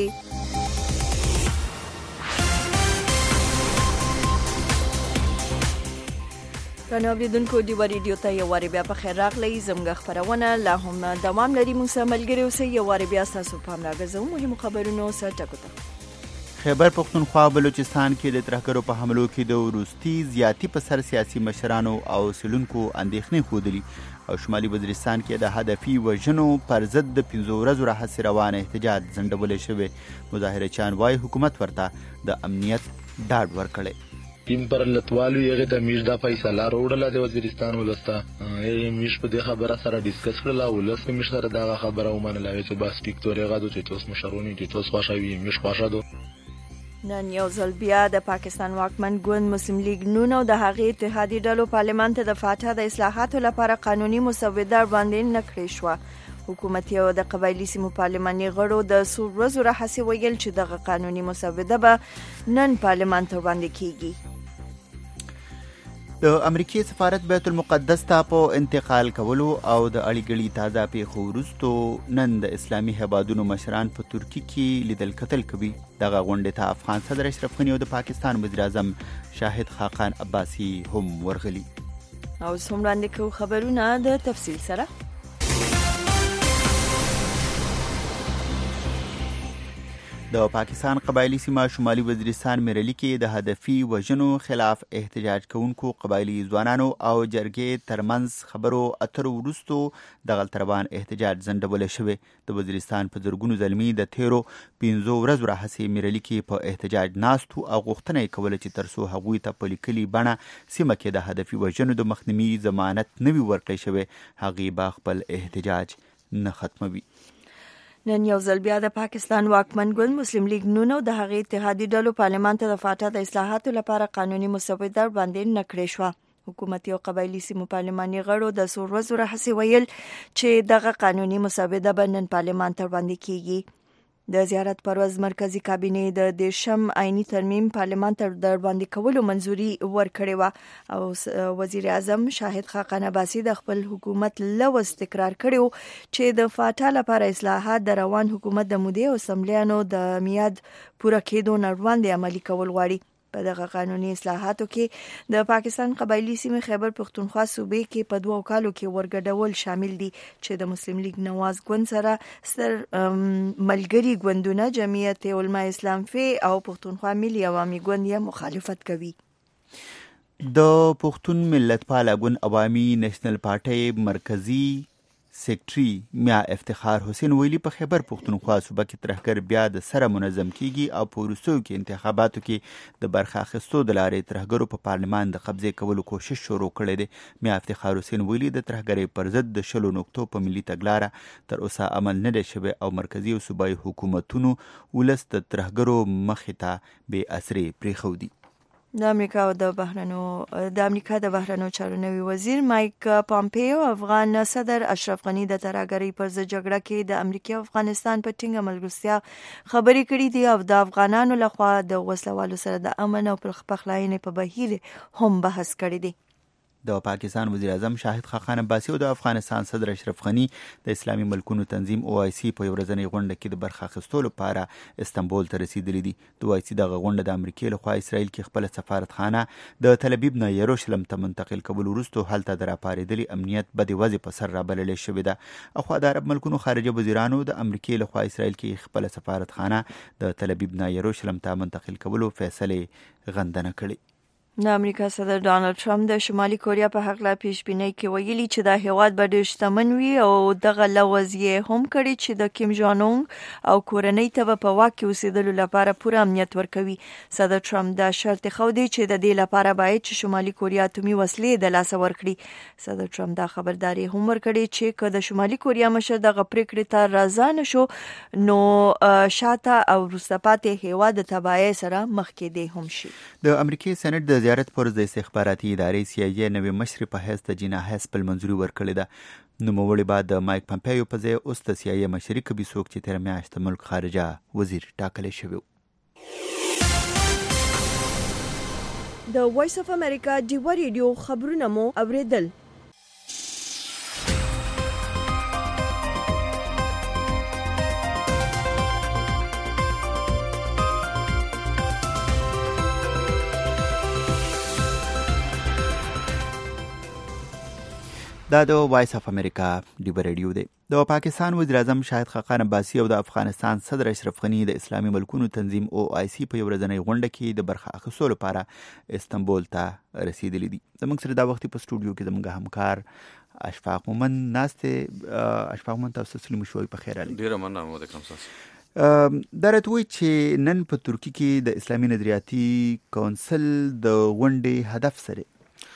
کنه اوریدونکو دی ریډیو ته یو واری بیا په خیر راغلی. زموږ خبرونه لا هم دوام لري. موږ سره ملګری اوسئ. یو واری بیا تاسو پام راغزو مهمو خبرونو سره ټکوته. خیبر پختونخوا بلوچستان کې د ترهګرو په حملو کې د وروستي زیاتی په سر سیاسي مشرانو او سیلونکو اندېښنې ښودلي او شمالي وزیرستان کې د هدفي وژنو پر ضد د پنځو ورځو راهیسې روان احتجاج ځنډولی شوی. مظاهرچیان وایي حکومت ورته د امنیت ډاډ ورکړی. تیم پر لتوالو یغه د میش د فیصله روړله د وزیرستان ولستا ای میش په دې خبره سره ډیسکس کړل او ولس میش سره دا خبره ومنله چې بس وکټوریا غاډو چې تاسو مشرونی چې تاسو خوشاوي میش خوشاده. نن یو ځل بیا د پاکستان واکمن ګوند مسلم لیگ نون او د هغې اتحادي ډلو پارلمان ته د فاټا د اصلاحاتو لپاره قانوني مسوده وړاندې نه کړې شوه. حکومتي او د قبایلي سیمو پارلماني غړو د څو ورځو راهیسې ویل چې دغه قانوني مسوده به نن پارلمان ته وړاندې کیږي. د امریکای سفارت بیت المقدس ته په انتقال کولو او د اړیګړي تازه پیښو وروسته نن د اسلامي هیوادونو مشران په ترکیه کې لیدل کتل کوي. دغه غونډې ته افغان صدر اشرف غني او د پاکستان وزیر اعظم شاهد خاقان عباسي هم ورغلي. او څومره وړاندې کوو خبرونه د تفصیل سره. د پاکستان قبایلی سیمه شمالي وزیرستان میرلی کې د هدفي وژنو خلاف احتجاج کوونکو قبایلی ځوانانو او جرګې ترمنځ خبرو اترو وروسته دغه روان احتجاج ځنډولی شوی. د وزیرستان په زرګونو زلمي د تیرو پنځو ورځو راهیسې میرلی کې په احتجاج ناستو او غوښتنه یې کوله چې ترڅو هغوی ته په لیکلي بڼه سیمه کې د هدفي وژنو د مخنیوي ضمانت نه وي ورکړی شوی، هغې به خپل احتجاج نه ختموي. نن یو ځل بیا د پاکستان واکمن ګوند مسلم لیگ نون او د هغې اتحادي ډلو پارلمان ته د فاټا د اصلاحاتو لپاره قانوني مسوده وړاندې نه کړې شوه. حکومتي او قبایلي سیمو پارلماني غړو د څو ورځو راهیسې ویل چې دغه قانوني مسوده به نن پارلمان ته وړاندې کیږي. د زیارت پر ورځ مرکزی کابینه د دیشم عیني ترمیم پارلمان ته د وړاندې کولو منځوري ورکړې وه او وزیر اعظم شاهد خاقان عباسي د خپل حکومت لوز تکرار کړی و چې د فاټا لپاره اصلاحات د روان حکومت د مودې او اسمبلیانو د میاد پوره کېدو نه وړاندې عملي کول غواړي. په دغه قانوني اصلاحاتو کې د پاکستان قبایلی سیمې خیبر پختونخوا صوبې کې په دوه کالو کې ورګډول شامل دي چې د مسلم لیگ نواز ګوند سره ستر ملګری ګوندونه جمعیت علماء اسلام فی او پختونخوا ملي عوامي ګوند یې مخالفت کوي. د پښتون ملت پاله ګوند عوامي نېشنل پارټي مرکزی سیکرټري میا افتخار حسین ویلي په خیبر پختونخوا صوبه کې ترهګر بیا د سره منظم کیږي او په وروستیو کې انتخاباتو کې د برخه اخیستو د لارې ترهګرو په پارلمان د قبضې کولو کوشش شروع کړی دی. میا افتخار حسین ویلي د ترهګرۍ پر ضد د شلو نقطو په ملي تګلاره تر اوسه عمل نه دی شوی او مرکزي او صوبایي حکومتونو ولس د ترهګرو مخې ته بې اثرې پرېښودي. د امریکا د بهرنو د امریکا د بهرنو چارو نوي وزیر مایک پامپیو افغان صدر اشرف غنی د ترهګرۍ پر ضد جګړه کې د امریکا او افغانستان په ټینګه ملګرتیا خبرې کړې دي او د افغانانو لخوا د وسلوالو سره د امن او پخلاینې په بهیر هم بحث کړی دی. د پاکستان وزیر اعظم شاهد خاقان عباسي او د افغانستان صدر اشرف غني د اسلامي ملکونو تنظیم او آی سی په ورځنۍ غونډه کې د برخه اخیستلو لپاره استنبول ته رسیدلي دي. د او آی سی دغه غونډه د امریکای لخوا اسرائیل کې خپل سفارتخانه د تل ابیب نه یروشلم ته منتقل کول وروسته هلته د راپارېدلي امنیت بدې وضع په سر رابللې شوې ده. اخوا د عرب ملکونو خارجه وزیرانو د امریکای لخوا اسرائیل کې خپل سفارتخانه د تل ابیب نه یروشلم ته منتقل کولو فیصله غندنه کړې. د امریکا صدر ډانلډ ټرمپ د شمالي کوریا په حق لا پیشبینی کې ویلي چې دا هیواد به ډېر شتمن وي او دغه لوز یې هم کړی چې د کیم جان اونګ او کورنۍ ته په واک کې اوسېدلو لپاره پوره امنیت ورکوي. صدر ټرمپ دا شرط خودي چې د دې لپاره باید چې شمالي کوریا اتومي وسلې د لاسه ورکړي. صدر ټرمپ دا خبرداري هم ورکړي چې که د شمالي کوریا مشر دغه پریکړې ته راضي نشو نو شاته او وروسته پاتې هیواد د تباهۍ سره مخ کېدی هم شي. د امریکای سېنات د زیارت پر د استخباراتي ادارې سی آی ای نوې مشر په حیث د جینا هسپل منظوري ورکړې ده. نوموړي بعد د مایک پمپیو په ځای اوس د سی آی ای مشري کوي څوک چې تیر میاشت د ملک خارجه وزیر ټاکلی شوی. د وایس اف امریکا ډیو ریډیو خبرونه مو اوریدل. دا د وایس اف امریکا ډیو ریډیو دی. د پاکستان وزیر اعظم شاهد خاقان عباسي او د افغانستان صدر اشرف غني د اسلامي ملکونو تنظیم او آی سی په ورځنۍ غونډه کې د برخه اخیستلو لپاره استنبول ته رسیدلي دي. زموږ سره دا وخت په سټوډیو کې زموږ همکار اشفاق مومن ناسته. اشفاق مومن تاسو سلام شوي په خیر علي. ډیره مننه مو د کوم تاسو. درته وی چې نن په ترکی کې د اسلامي نظریاتي کونسل د غونډې هدف سره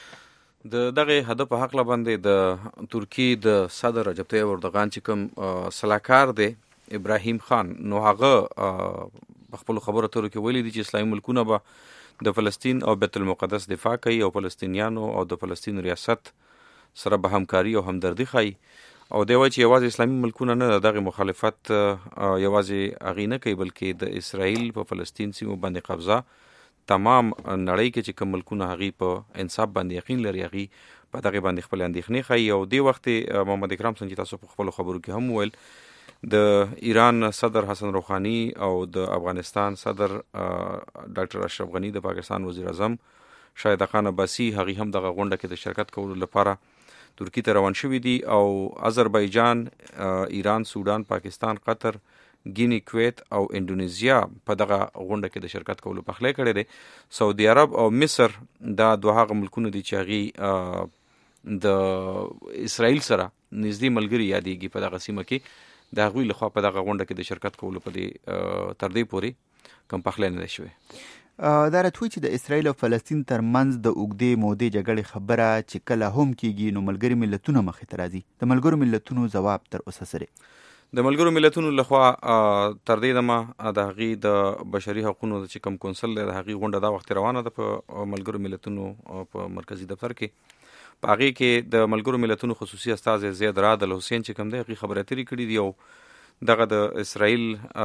د دغه هدف په حق لا باندې د ترکی د صدر رجب طیب اردوغان چې کوم سلاکار دی ابراهیم خان نو هغه په خپل خبرو اترو کې ویلي دي چې اسلامي ملکونه به د فلسطین او بیت المقدس دفاع کوي او فلسطینیانو او د فلسطین ریاست سره به همکاري او همدردي کوي او دی وایي چې یوازې اسلامي ملکونه نه دغه مخالفت یوازې هغې نه کوي بلکې د اسرائیل په فلسطین سیمو باندې قبضه تمام نړۍ کې چې کوم ملکونه هغې په انصاف باندې یقین لري هغې په دغې باندې خپل اندېښنې ښایي. او دې وخت محمد اکرام څنګه چې تاسو په خپلو خبرو کې هم وویل د ایران صدر حسن روحاني او د افغانستان صدر ډاکټر اشرف غني د پاکستان وزیر اعظم شاهد خان عباسي هغې هم دغه غونډه کې د شرکت کولو لپاره ترکی ته روان شوي دي او آذربایجان، ایران، سودان، پاکستان، قطر، ګینی، کویت او انډونیزیا په دغه غونډه کې د شرکت کولو پخلی کړی دی. سعودي عرب او مصر دا دوه هغه ملکونه دي چې هغې د اسرائیل سره نږدې ملګري یادېږي په دغه سیمه کې د هغوی لخوا په دغه غونډه کې د شرکت کولو په دې تر دې پورې کوم پخلی نه دی شوی. دا راتوي چې د اسرائیل او فلسطین ترمنځ د اوږدې مودې جګړې خبره چې کله هم کېږي نو ملګري ملتونه مخې ته راځي. د ملګرو ملتونو ځواب تر اوسه سره د ملګرو ملتونو لخوا تر دې دمه د هغې د بشري حقونو چې کوم کونسل دی د هغې غونډه دا وخت روانه ده په ملګرو ملتونو په مرکزي دفتر کې. په هغې کې د ملګرو ملتونو خصوصي استازی زید رعد الحسین چې کوم دی هغې خبرې اترې کړي دي او دغه د اسرائیل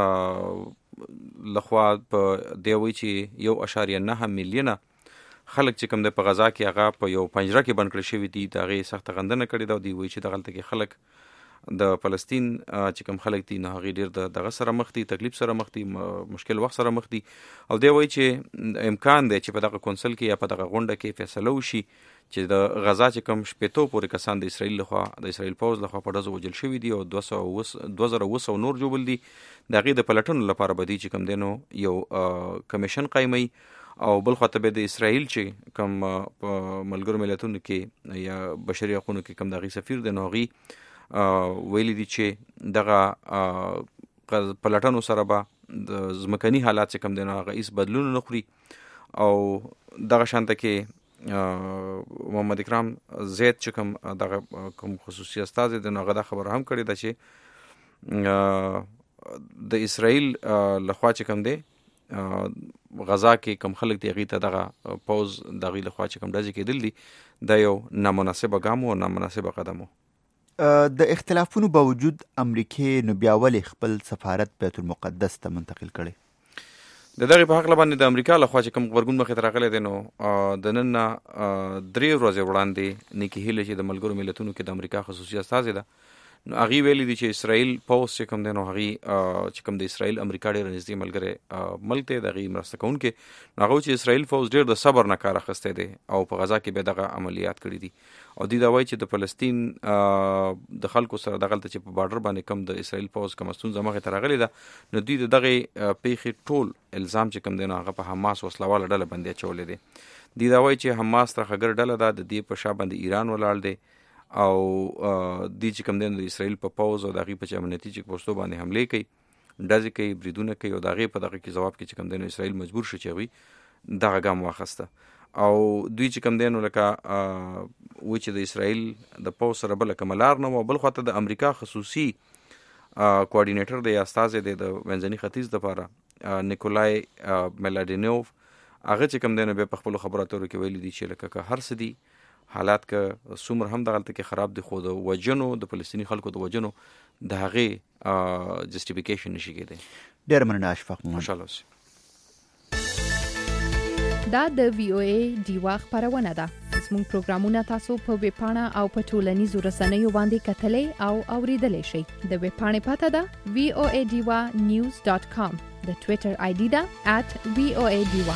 لخوا په دی وایي چې یو اشاریه نهه میلیونه خلک چې کوم دی په غزا کې هغه په یو پنجره کې بند کړی شوي دي. د هغې سخته غندنه کړې ده او دوی وایي چې دغلته کې خلک د فلسطین چې کوم خلک دي نو هغې ډېر د دغه سره مخ دي، تکلیف سره مخ دي، مشکل وخت سره مخ دي. او دی وایي چې امکان دی چې په دغه کونسل کې یا په دغه غونډه کې فیصله وشي چې د غزا چې کوم شپېتو پورې کسان د اسرائیل لخوا د اسرائیل پوځ لخوا په ډزو وژل شوي دي او دوه زره اووه سوه نور جوړ دي. د هغې د پلټنو لپاره به دوی چې کوم دی نو یو کمیشن قایموي او بل خواته به د اسرائیل چې کوم په ملګرو ملتونو کې یا بشري حقونو کې کوم د هغې سفیر دی نو هغې ویلي دي چې دغه پلټنو سره به د ځمکني حالات چې کوم دی نو هغه هېڅ بدلون نه خوري. او دغه شانته کې محمد اکرام زید چې کوم دغه کوم خصوصي استازی دی نو هغه دا خبره هم کړې ده چې د اسرائیل لخوا چې کوم دی غزا کې کوم خلک دی هغې ته دغه پوځ د هغې لخوا چې کوم ډزې کېدل دي دا یو نامناسبه ګام او نامناسبه قدم و. د اختلافونو باوجود امریکې نو بیا ولې خپل سفارت بیت المقدس ته منتقل کړی؟ د دغه په حق باندې د امریکا له خوا چې کوم غبرګون مخې ته راغلی دی نو د نن درې ورځې وړاندې نیکی هیله چې د ملګرو ملتونو کې د امریکا خصوصي استازی ده نو هغه ویلي دي چې اسرائیل پوز چې کوم دی نو هغه چې کوم د اسرائیل امریکا ډېر نږدې ملګری ملک دی دغه مرسته کوونکي هغه چې اسرائیل پوز ډېر د صبر نه کار اخیستی دی او په غزا کې به دغه عملیات کړي دي او دوی دا وایي چې د فلسطین د خلکو سره دغلته چې په بارډر باندې کم د اسرائیل پوز کوم ستونزه مخې ته راغلې ده نو دوی د دغه پیښې ټول الزام چې کوم دی نو هغه په حماس وسلواله ډله باندې اچولی دی دوی دا وایي چې حماس ترهګر ډله ده د دې په شا باندې ایران ولاړ دی او دوی چې کوم دی د اسرائیل په پوز او د هغې په امنیتي چیک پوسټو باندې حملې کوي ډزې کوي بریدونه کوي او د هغې په دغه کې ځواب کې چې کوم دی نو اسرائیل مجبور شو چې هغوی دغه ګام واخیسته او دوی چې کوم دی نو لکه وایي چې د اسرائیل د پوز سره بله کومه لار نه وه بل خواته د امریکا خصوصي کوارډینیټر دی یا استازی دی د منځني ختیځ دپاره نیکولای میلاډینوف هغه چې کوم دی نو بیا په خپلو خبرو اترو کې ویلي دي چې لکه که هر څه دي حالات که څومره هم دغلته کې خراب دي خو د وجنو د فلسطیني خلکو د وجنو د هغې جسټیفیکیشن نشي کېدی. ډېره مننه اشفاق محمد. ماشاءالله اوسئ. دا د وی او ای ډیوا خبرونه ده. زموږ پروګرامونه تاسو په ویب پاڼه او په ټولنیزو رسنیو باندې کتلای او اوریدلای شئ. د ویب پاڼې پته ده وی او ای ډیوا نیوز ډاٹ کام. د ټوئیټر آی ډي ده ات وی او ای ډیوا.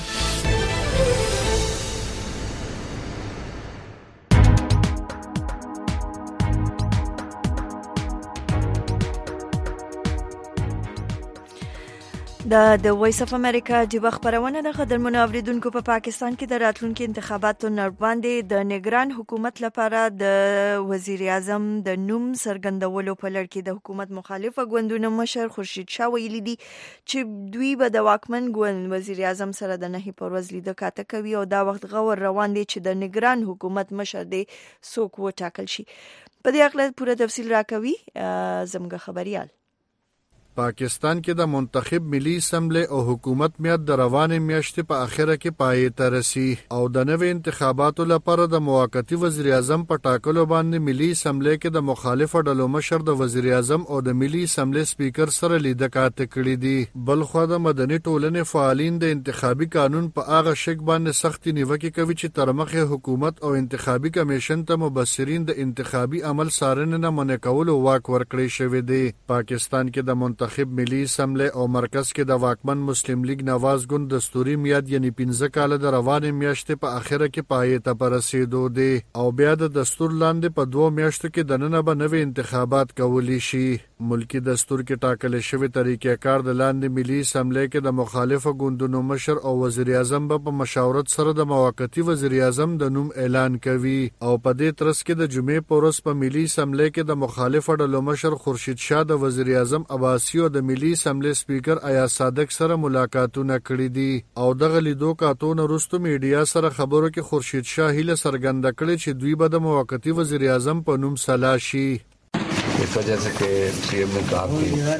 د د وایس اف امریکا د خبرونه د خدمتونو اوریدونکو په پاکستان کې د راتلونکو انتخاباتو نړ باندې د نگران حکومت لپاره د وزیر اعظم د نوم سرګندولو په لړ کې د حکومت مخالفه ګوندونو مشر خورشید شاه ویلي دي چې دوی به د واکمن ګوند وزیر اعظم سره د نهي پر ورځ لیدو کاته کوي او دا وخت غور روان دي چې د نگران حکومت مشر دی څوک وټاکل شي. په دې اړه پوره تفصیل راکوي زموږ خبريال. پاکستان کې د منتخب ملي اسمبلی او حکومت میاد د روانې میاشتې په اخره کې پای ته رسي او د نوې انتخاباتو لپاره د موقتی وزیر اعظم په ټاکلو باندې ملي اسمبلی کې د مخالفو ډلو مشر د وزیر اعظم او د ملي اسمبلی سپیکر سره لیدل کاته کړي دي. بل خو د مدني ټولنې فعالین د انتخابي قانون په هغه شک باندې سخت نیوکه کوي چې تر مخه حکومت او انتخابي کمیشن ته مبصرین د انتخابي عمل څارنې نه منع کولو واک ورکړی شوی دی. پاکستان کې د منتخب منتخب ملي اسمبلی او مرکز کې د واکمن مسلم لیگ نواز ګوند دستوري میاد یعنی پنځه کاله د روانې میاشتې په اخره کې پای ته رسیدو دی او بیا د دستور لاندې په دوه میاشتو کې د نن به نوې انتخابات کولی شي. ملکی دستور کې ټاکل شوی طریقې کار د لاندې ملي اسمبلی کې د مخالفو ګوندونو مشر او وزیر اعظم په مشاورت سره د موقتی وزیر اعظم د نوم اعلان کوي او په دې ترڅ کې د جمعې په ورځ په ملي اسمبلی کې د مخالفو ډلو مشر خورشید شاه د وزیر اعظم عباسی او د ملي اسمبلی سپیکر ایاز صادق سره ملاقاتونه کړي دي او دغه لیدو کاتون وروسته میډیا سره خبرو کې خورشید شاه هیله څرګنده کړې چې دوی به د موقتی وزیر اعظم په نوم سلا شي. इस वजह से कि सीएम ने कहा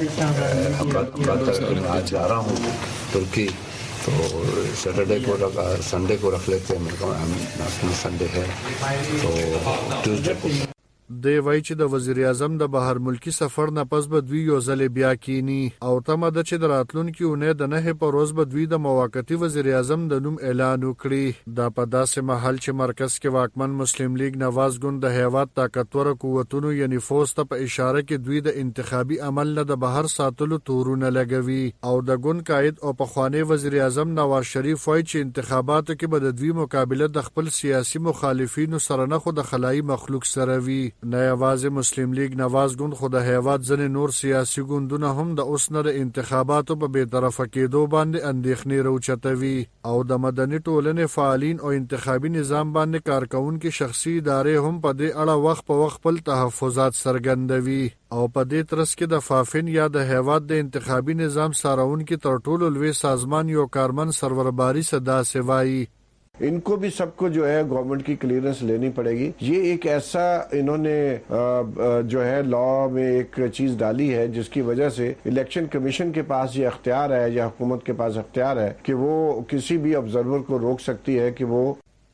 कि मैं आज जा रहा हूँ तुर्की तो सैटरडे को रखा संडे को रख लेते हैं. मेरे को नेशनल संडे है तो ट्यूसडे को دی وای چې د وزیر اعظم د بهر ملکی سفر نه پس به دوی یو ځل بیا کینی او تمه ده چې د راتلونکي اونۍ د نه په ورځ به دوی د موقتی وزیر اعظم د نوم اعلان وکړي. دا په داسې محل چې مرکز کې واکمن مسلم لیگ نواز ګوند د هیواد طاقتور قوتونو یعنی فوز ته په اشاره کې دوی د انتخابي عمل نه د بهر ساتلو تورونه لګوي او د ګوند قائد او پخوانی وزیر اعظم نواز شریف وای چې انتخاباتو کې به د دوی مقابله د خپل سیاسي مخالفینو سره نه خو د خلای مخلوق سره وي. نه یوازې مسلم لیگ نواز ګوند خو د هیواد ځنې نور سیاسي ګوندونه هم د اوس نه د انتخاباتو په بې طرفه کېدو باندې اندېښنې راوچتوي او د مدني ټولنې فعالین او انتخابي نظام باندې کارکونکي شخصي ادارې هم په دې اړه وخت په وخت خپل تحفظات څرګندوي او په دې ترڅ کې د فافن یا د هیواد د انتخابي نظام څارونکي تر ټولو لوی سازمان یو کارمن سرور باری صدا سوای इनको भी सबको जो है गवर्नमेंट की क्लियरेंस लेनी पड़ेगी. ये एक ऐसा इन्होंने जो है लॉ में एक चीज डाली है जिसकी वजह से इलेक्शन कमीशन के पास ये अख्तियार है या हुकूमत के पास अख्तियार है कि वो किसी भी ऑब्जर्वर को रोक सकती है कि वो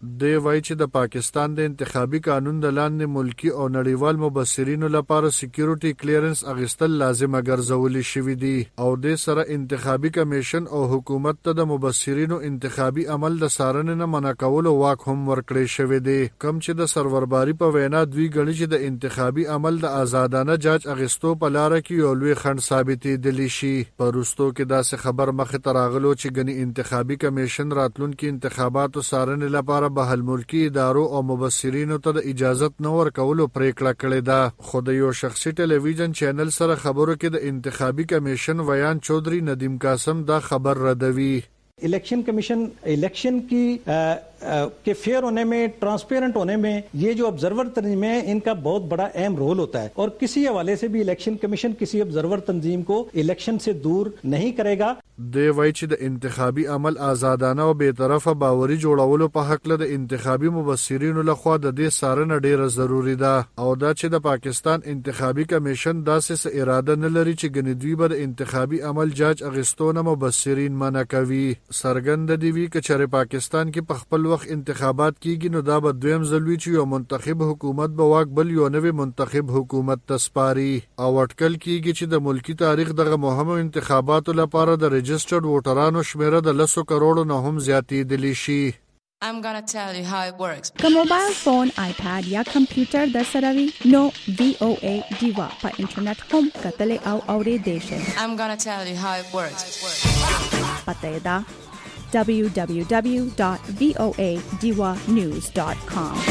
دی وایي چې د پاکستان د انتخابي قانون د لاندې ملکی او نړیوال مبصرینو لپاره سکیورټي کلیرنس اخیستل لازمه ګرځولې شوې دي او د سره انتخابي کمیشن او حکومت ته د مبصرینو انتخابي عمل د څارنې نه منع کولو واک هم ورکړی شوی دی، کوم چې د سرورباري په وینا دوی ګڼي چې د انتخابي عمل د آزادانه جاج اخیستو په لاره کې یو لوی خنډ ثابتېدلی شي. په وروستو کې داسې خبر مخې ته راغلو چې ګڼې انتخابي کمیشن راتلونکي انتخاباتو څارنې لپاره بهل ملکی ادارو او مبصرینو ته د اجازت نه ورکولو پریکړه کړې ده. خو د یو شخصي ټلویزیون چینل سره خبرو کې د انتخابي کمیشن ویان چودھری ندیم قاسم دا خبر ردوي. इलेक्शन कमीशन इलेक्शन की आ, आ, के फेयर होने में, ट्रांसपेरेंट होने में ये जो ऑब्जर्वर तंजीम है इनका बहुत बड़ा अहम रोल होता है और किसी हवाले से भी इलेक्शन कमीशन किसी ऑब्जर्वर तंजीम को इलेक्शन से दूर नहीं करेगा. دی وایي چې د انتخابي عمل آزادانه او بیطرفه باوري جوړولو په حق له د انتخابي مبصرینو لخوا د دې څارنه ډیره ضروری ده او دا چې د پاکستان انتخابي کمیشن داسې اراده نه لري چې ګنې دوی به د انتخابي عمل جاج اغستونه مبصرین منع کوي. سرګند دی وی چې چېرې پاکستان کې په خپل وخت انتخابات کیږي نو دا به دویم ځل وي چې یو منتخب حکومت به واک بل یو نوی منتخب حکومت تسپاري او اټکل کیږي چې د ملکی تاریخ دغه مهمو انتخاباتو لپاره د رجسټرډ ووټرانو شمیره د لسو کروڑو نه هم زیاتېدلی شي. I'm gonna tell you how it works. که موبایل فون، آیپاد یا کمپیوټر در سره وي نو وی او ای دیوا په انټرنیټ هم کتلی او اورېدی شئ. I'm gonna tell you how it works. پته یې ده دبلیو دبلیو دبلیو dot v o a diva news dot com.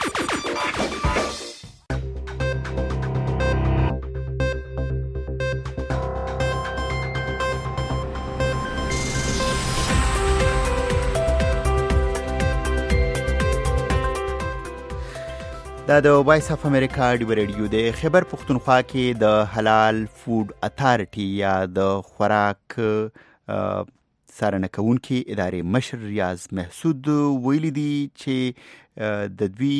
دا د وایس اف امریکا ډیو ریډیو د خیبر پختونخوا کې د حلال فود اتارټي یا د خوراک څارنه کوونکي ادارې مشر ریاض محسود ویلي دي چې د دوی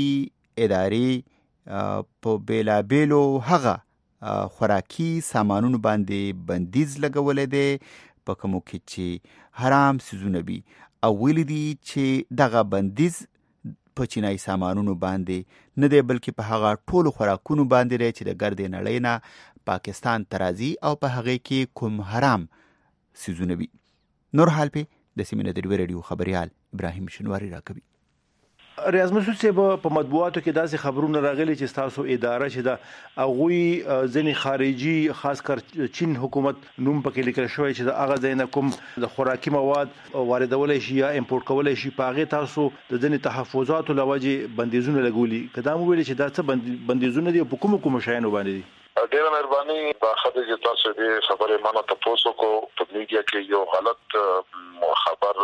ادارې په بیلابیلو هغه خوراکي سامانونو باندې بندیز لګولی دی په کومو کې چې حرام څیزونه وي او ویلي دي چې دغه بندیز په چینایي سامانونو باندې نه دی بلکې په هغه ټولو خوراکونو باندې دی چې د ګردې نړۍ نه پاکستان ته راځي او په هغې کې کوم حرام څیزونه وي. نور حال پې د سیمې نه د ډیو ریډیو خبریال ابراهیم شنواري راکوي. ریاض مسعود صاحب په مطبوعاتو کې داسې خبرونه راغلي چې تاسو اداره چې د هغوی ځینې خارجي خاص کر چین حکومت نوم پکې لیکل شوی چې د هغه ځای نه کوم د خوراکي مواد واردولی شي یا امپورټ کولی شي په هغې تاسو د ځینې تحفظاتو له وجې بندیزونه لګولي. که دا مو ویلي چې دا څه بندیزونه دي په کومو کومو شیانو باندې دي؟ ډیره مهرباني باخده چې تاسو دې خبرې مانه تاسو کو په میډیا کې یو غلط خبر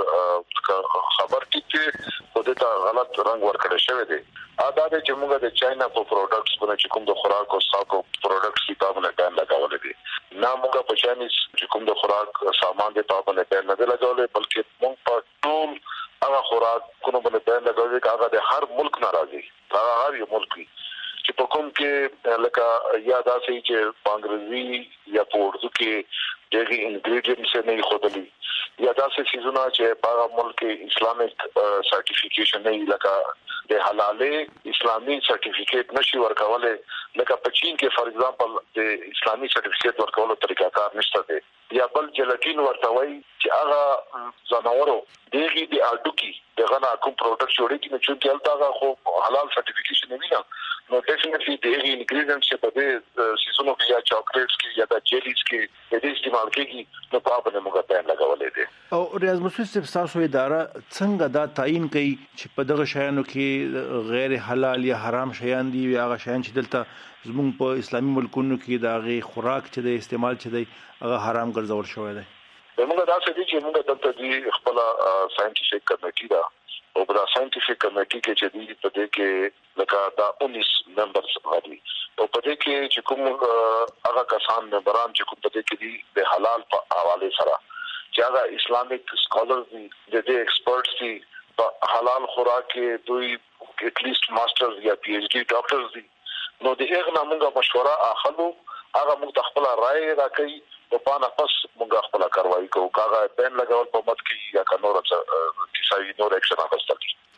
خبر کې خو دې ته غلط رنگ ورکړی شوی دی. ادا د چې موږ د چاینا په پروډکټس باندې چې کوم د خوراک او ساکو پروډکټس په باندې بیان لګولې دي نه موږ په چاینیز چې کوم د خوراک سامان د په باندې بیان نه لګولې بلکې موږ په ټول هغه خوراک کوم باندې بیان لګولې چې هغه د هر ملک ناراضي هغه هر یو ملک چې په کوم کې لکه یا داسې چې پانګرزي یا په اردو کې دغه انګریډینټس نه خودلی یا داسې چیزونه چې په هغه ملک اسلامیک سرټیفیکیشن نه لکه د حلالې اسلامي سرټیفیکیټ نشي ورکولای لکه په چین کې فار ایگزامپل د اسلامي سرټیفیکیټ ورکولو طریقه کار نشته دی یا بل جلټین ورته وایي چې هغه زناورو دغه د اډوکی دغه نه کوم پروډکټ جوړیږي نو چې هلته خو حلال سرټیفیکیشن نه وینا نو ډیفینټلی د هغه انګریډینټس چې په دې سیزونو کې یا چاکلیټس کې یا د جیلیز کې د دې استعمال کېږي نو په باندې موږ بیان لګولې دي. او ریاض مسعود صاحب تاسو اداره څنګه دا تعیین کوي چې په دغه شیانو کې غیر حلال یا حرام شیان دي یا هغه شیان چې دلته زموږ په اسلامي ملکونو کې د هغې خوراک چې د استعمال چې دی هغه حرام ګرځول شوی دی؟ موږ داسې دي چې موږ دلته دي خپله ساینټیفیک کمیټي ده او په دا ساینټیفیک کمیټي کې چې دي په دې کې لکه دا انیس ممبرز غواړي او په دې کې چې کوم هغه کسان ممبران چې کوم په دې کې دي د حلال په حواله سره چې هغه اسلامیک سکالرز دي د دې ایکسپرټس دي په حلال خوراک کې دوی at least masters یا پی ایچ ډي ډاکټرز دي نو د هغه موږ مشوره اخلو هغه موږ خپل رائے راکړي په پانا پس موږ خپل کاروایی کوو کاغه بین لګول په مت کې یا کنور څه کیسه نور اکشن اخستل.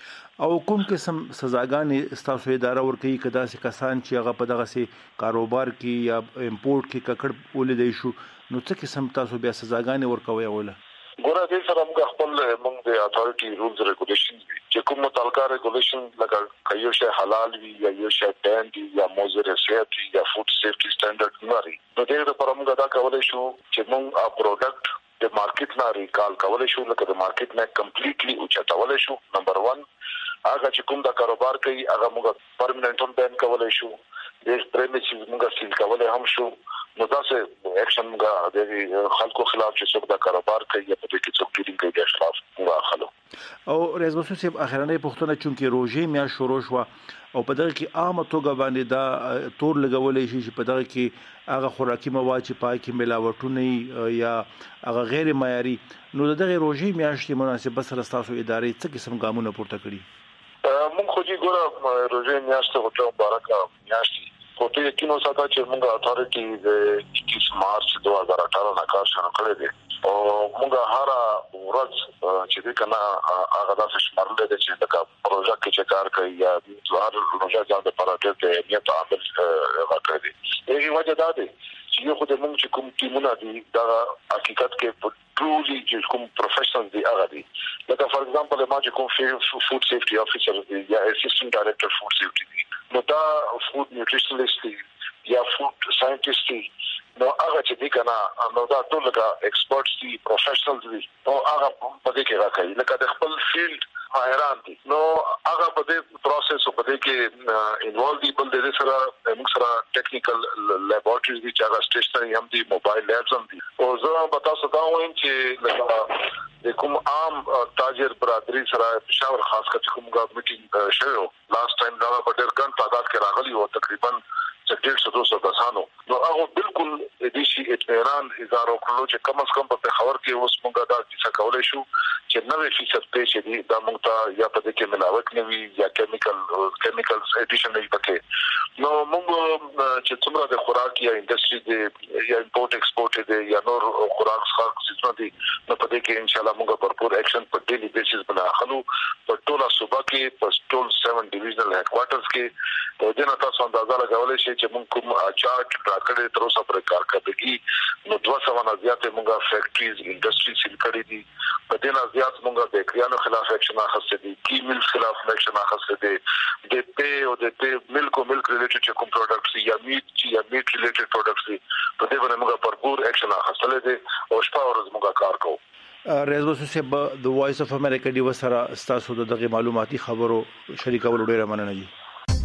او کوم قسم سزاګانې ستاسو اداره ورکوي کدا سي کسان چې هغه په دغه سي کاروبار کې یا امپورټ کې ککړ ولیدای شو نو څه قسم تاسو بیا سزاګانې ورکوي اوله ګوره دې سره موږ خپل موږ د اتھارټي رولز ریګولیشن چې کوم متعلقه ریګولیشن لکه یو شی حلال وي یا یو شی بین دي یا موزر سیفټي یا فود سیفټي سټانډرډ ناري نو دې لپاره موږ دا کولای شو چې موږ ا پروډکټ د مارکیټ نه ریکال کولای شو لکه د مارکیټ نه کمپلیټلی اوچتولای شو نمبر ون هغه چې کوم د کاروبار کوي هغه موږ پرمننټ بین کولای شو د پریمیسز موږ سیل کولای هم شو نو دا څه اکشن موږ د خلکو خلاف چې څوک د کاروبار کوي یا په دې کې څوک ډیلینګ کوي د خلاف موږ خلو او رئیس مسعود صاحب اخرنۍ پوښتنه چونکې روزي میا شروع شو او په دغه کې عام توګه باندې دا تور لګولې شي چې په دغه کې هغه خوراکي مواد چې پای کې ملاوټونه یا هغه غیر معیاري نو دغه روزي میاشتې مناسبه سره تاسو ادارې څه قسم ګامونه پورته کړی موږ خو دې ګوره روزي میاشتې غوټه مبارکه میاشتې خو ته یقین وساته چې موږ اتھارټي د اکیس مارچ دو هزار اٹھارہ نه کار شروع کړی دی او موږ هر ورځ چې د کنه هغه داسې شمارل دي چې د پروژه کې چې کار کوي یا د هر پروژه ځان د پراټر ته نیت عامل راکړي دي یوه وجه دا ده چې یو خو د موږ چې کوم ټیمونه دي دا حقیقت کې ټولي چې کوم پروفیشنل دي هغه دي لکه فار ایگزامپل ما چې کوم فود سیفټي افیسر دی یا اسسټنټ ډایریکټر فود سیفټي دی نو دا فود نیوټریشنلیست دی یا فود ساينټیست دی نو هغه چې دی کنه نو دا ټول لکه ایکسپرټس دي پروفیشنلز دي نو هغه په دې کې راځي لکه د خپل فیلډ ماهران دي نو هغه په دې پروسس په دې کې انوالو دي بل دې سره موږ سره ټیکنیکل لیبارټریز دي چې هغه سټیشنري هم دي موبایل لیبز هم دي او زه به تاسو ته وایم چې لکه د کوم عام تاجر برادری سره پېښور خاص کر کوم غا میټینګ شوه لاست ټایم دا په ډېر ګڼ تعداد کې راغلی او تقریبا څلور سو دوه سو کسانو نو هغه بالکل د شي اطمینان اظهار وکړو چې کم از کم په خبر کې اوس موږ دا څه کولای شو چې نوې فیصد پېښې دي دا موږ ته یا په دې کې ملاوت نه وي یا کیمیکل کیمیکلز اډیشن نه پکې نو موږ چې څومره د خوراک یا انډستری دی یا امپورټ ایکسپورټ دی یا نور خوراک څخه څه دي نو په دې کې ان شاء الله موږ پرپور اکشن په ډیلی بیسس باندې اخلو په ټوله صوبه کې په ټول سیون ډیویژنل هډ کوارټرز کې په دې نه تاسو اندازه لګولای شئ چې موږ کوم چارت راکړې تر اوسه پر کار کوي نو دوه سوه نه زیات موږ فیکټریز انډستری سیل کړې دي په دې نه زیات موږ د کریانو خلاف اکشن اخیستې دي کی مل خلاف اکشن اخیستې دي د پی او د پی ملک او ملک ریلیټډ کوم پروډکټس یا میټ یا میټ ریلیټډ پروډکټس دي په دې باندې موږ پرپور اکشن اخیستلې دي او شپه ورځ موږ کار کوو رئیس مسعود د وایس اف امریکا دی وسره تاسو د معلوماتي خبرو شریکولو ډیره مننه دي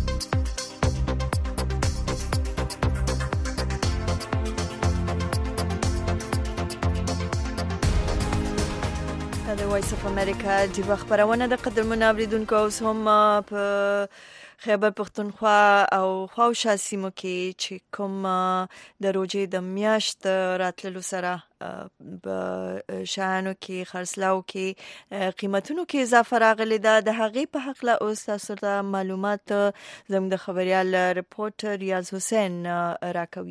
د وایس اف امریکا د خبرونه د قدرمن اوریدونکو اوس هم په خیبر پختونخوا او خواوشا سیمو کې چې کوم د روزې د میاشت راتللو سره په شانو کې خرڅلاو کې قیمتونو کې اضافه راغلی ده د هغې په حق له اوس تاسو ته معلومات زموږ د خبريال رپورټر ریاض حسین راکوي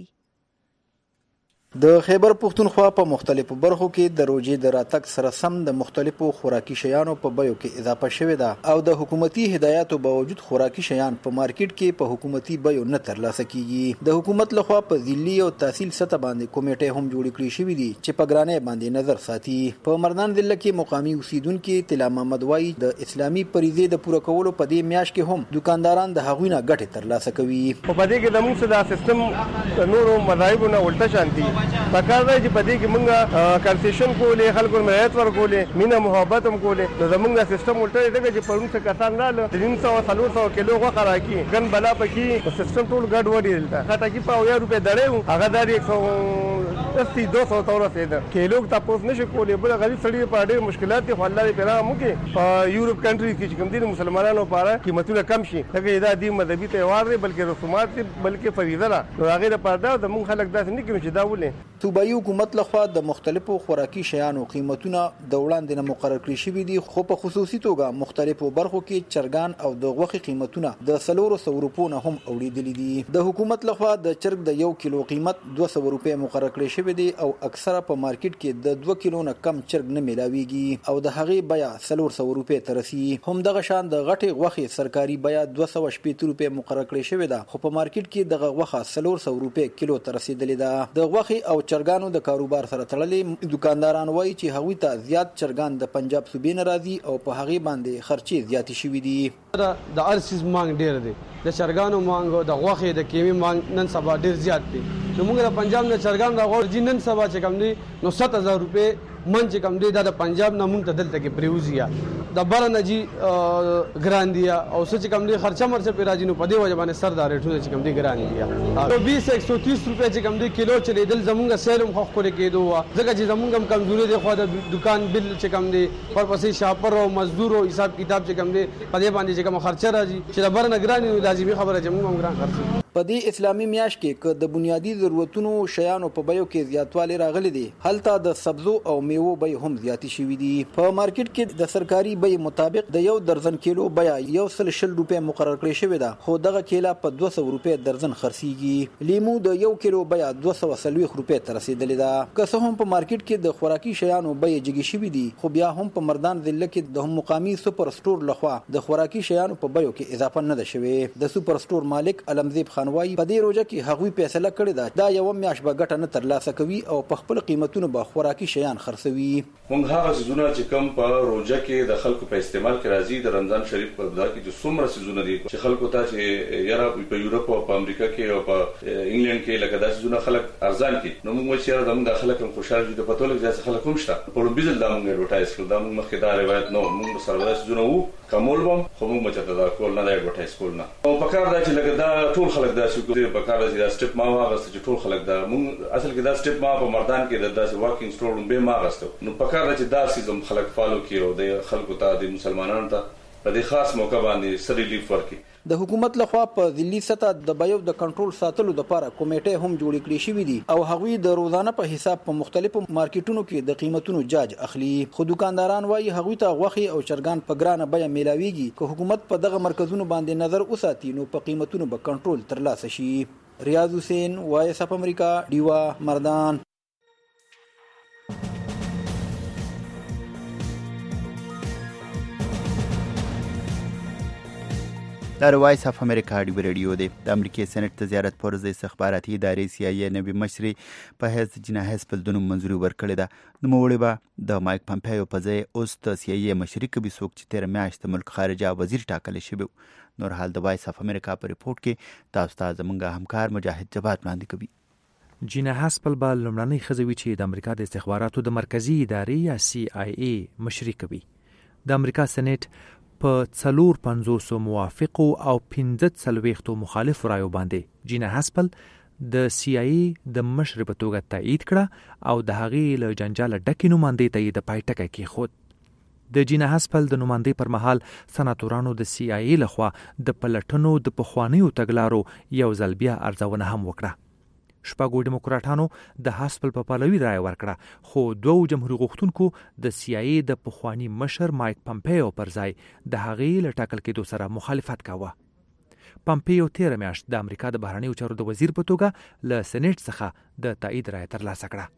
د خیبر پختونخوا په مختلفو برخو کې د روزې د راتګ سره سم د مختلفو خوراکي شیانو په بیو کې اضافه شوې ده او د حکومتي هدایاتو باوجود خوراکي شیان په مارکیټ کې په حکومتي بیو نه ترلاسه کیږي د حکومت لخوا په ضلعي او تحصیل سطح باندې کمیټې هم جوړې کړې شوې دي چې په ګرانۍ باندې نظر ساتي په مردان ضلع کې مقامي اوسیدونکو طلا محمد وای د اسلامي فریضې د پوره کولو په دې میاشت کې هم دکانداران د هغوی نه ګټه ترلاسه کوي په دې کې د موږ صدا سیستم نورو مذاهبونو الټه شانتي پکار دی چې په دې کې موږ کنسیشن کولې خلکو ملایت ورکولې مینا محبت هم کولې نو زموږ د سیستم الټه دی چې پرون څه کسان رااله تین سو څلور سو کیلو غوښه راکې ګن بلا پکې سیستم ټول ګډ وډی دلته خاطر کې په یو روپے دړې هغه د یک سو اسی دو سو تور سیده کیلو تاسو نشي کولې بل غریب سړي په ډېر مشکلات دي خو الله دې پیرا مو کې په یورپ کنټری کې کوم دي مسلمانانو لپاره قیمتونه کم شي هغه دا دي مذهبي تهوار دی بلکې رسومات دي بلکې فریضه ده نو هغه لپاره د موږ خلک داسې نه کوي چې دا ولې کړي. صوبایي حکومت لخوا د مختلفو خوراکي شیانو قیمتونه د وړاندې نه مقرر کړي شوي دي، خو په خصوصي توګه مختلفو برخو کې چرګان او د غوښې قیمتونه د څلورو سوو روپو نه هم اوریدلي دي. د حکومت لخوا د چرګ د یو کیلو قیمت دوه سوه روپۍ مقرر کړی شوی دی او اکثره په مارکیټ کې د دوه کیلو نه کم چرګ نه میلاویږي او د هغې بیه څلور سوه روپۍ ته رسي. همدغه شان د غټې غوښې سرکاري بیه دوه سوه شپېته روپۍ مقرر کړې شوې ده، خو په مارکیټ کې دغه غوښه څلور سوه روپۍ کیلو ته رسیدلې ده. د غوښې او چرګانو د کاروبار سره تړلې دکانداران وایي چې هغوی ته زیات چرګان د پنجاب صوبې نه راځي او په هغې باندې خرچې زیاتې شوي دي. د هر څیز مانګ ډېر دی، د چرګانو مانګ، د غوښې، د کیمې مانګ نن سبا ډېر زیات دی. نو موږ د پنجاب نه چرګان راغورځي نن سبا چې کوم دی نو ست هزار روپۍ من چې کوم دی دا د پنجاب نه موږ ته دلته کې پریوځي د بره نه جي ګران دي او څه چې کوم دی خرچه مرچه پرې راځي نو په دې وجه باندې سر دا ریټونه چې کوم دی ګران دي. نو بیس ایک سو تیس روپۍ چې کوم دی کیلو چلیدل زمونږ سیل هم خو ښکلې کېدو وه، ځکه چې زمونږ هم کمزوري دی، خو د دکان بل چې کوم دی ورپسې شاپر او مزدور او حساب کتاب چې کوم دی په دې باندې چې کوم خرچه راځي چې د بره نه ګران دي، لازمي خبره چې موږ هم ګران خرڅوو. په دې اسلامي میاشت کې که د بنیادي ضرورتونو شیانو په بیو کې زیاتوالی راغلی دی، هلته د سبزو او میوو بیې هم زیاتې شوي دي. په مارکیټ کې د سرکاري بیې مطابق د یو درزن کیلو بیه یو سل شل روپۍ مقرر کړې شوې ده، خو دغه کیله په دوه سوه روپۍ درزن خرڅېږي. لیمو د یو کیلو بیه دوه سوه څلوېښت روپۍ ته رسېدلې ده. که څه هم په مارکیټ کې د خوراکي شیانو بیې جګې شوي دي، خو بیا هم په مردان ضلع کې د مقامي سوپر سټور لخوا د خوراکي شیانو په بیو کې اضافه نه ده شوې. د سوپر سټور مالک علمزیب خان وایي په دې روژه کې هغوی فیصله کړې ده دا یوه میاشت به ګټه نه ترلاسه کوي او په خپل قیمتونو به خوراکي شیان خرڅوي. موږ هغه څیزونه چې کوم په روژه کې د خلکو په استعمال کې راځي د رمضان شریف په ابتدا کې چې څومره څیزونه دي چې خلکو ته چې یاره په یورپ او په امریکا کې او په انګلند کې لکه دا څیزونه خلک ارزان کړي، نو موږ وایو چې یاره زموږ خلک هم خوشحاله دي. د پتو لږ ځای خلک هم شته په لومبي ځل دا موږ ایډورټایز کړو، دا موږ مخکې دا روایت نه و، موږ سره دا څیزونه وو کمول بم خو موږ مچته دا کول نه دا ایډورټایز کول نه. او په کار دا چې لکه دا ټول خلک دا چې په کار دا سټپ ما واغسته چې ټول خلک دا موږ اصل کې دا سټپ ما په مردان کې د داسې واکینګ سټور به ما واغسته، نو په کار دا چې دا سیزم خلک فالو کړي او د خلکو ته د مسلمانانو ته په دې خاص موقع باندې سری لیف ورکړي. د حکومت لخوا په ضلعي سطح د بیو د کنټرول ساتلو لپاره کمیټې هم جوړې کړې شوې دي او هغوی د روزانه په حساب په مختلفو مارکیټونو کې د قیمتونو جاج اخلي. خو دکانداران وایي هغوی ته غوښې او چرګان په ګرانه بیه میلاویږي. که حکومت په دغه مرکزونو باندې نظر وساتي نو په قیمتونو به کنټرول ترلاسه شي. ریاض حسین، وایس اف امریکا، ډیوا، مردان. دا وایس اف امریکا ډیو ریډیو دی. د امریکای سېنات ته زیارت پر ځای استخباراتي ادارې سی آی ای نبی مشري په حیث جناح حزب منظوري ورکړې ده. نوموړی به د مایک پمپیو په ځای اوس د سی آی ای مشري کوي، څوک چې تېره میاشت د ملک خارجه وزیر ټاکلی شوی. نور حال د وایس اف امریکا په ریپورټ کې تاسو ته زموږ همکار مجاهد جبات وړاندې کوي. جینا هاسپل به لومړنۍ ښځه وي چې د امریکا د استخباراتو د مرکزي ادارې یا سی آی ای مشري کوي. د امریکا سېنات په څلور پنځوسو موافقو او پنځه څلوېښتو مخالفو رایو باندې جینا هاسپل د سی آی ای د مشرې په توګه تایید کړه او د هغې له جنجاله ډکې نمایندې ته یې د پای ټکی کېښود. د جینا هاسپل د نمایندې پر مهال سناتورانو د سی آی ای لخوا د پلټنو د پخوانیو تګلارو یو ځل بیا ارزونه هم وکړه. شپږو ډیموکراټانو د هاسپل په پلوي رایه ورکړه، خو دوو جمهوري غوښتونکو د سی آی ای د پخواني مشر مایک پمپیو پر ځای د هغې له ټاکل کېدو سره مخالفت کاوه. پمپیو تېره میاشت د امریکا د بهرنیو چارو د وزیر په توګه له سېنات څخه د تایید رایه ترلاسه کړه.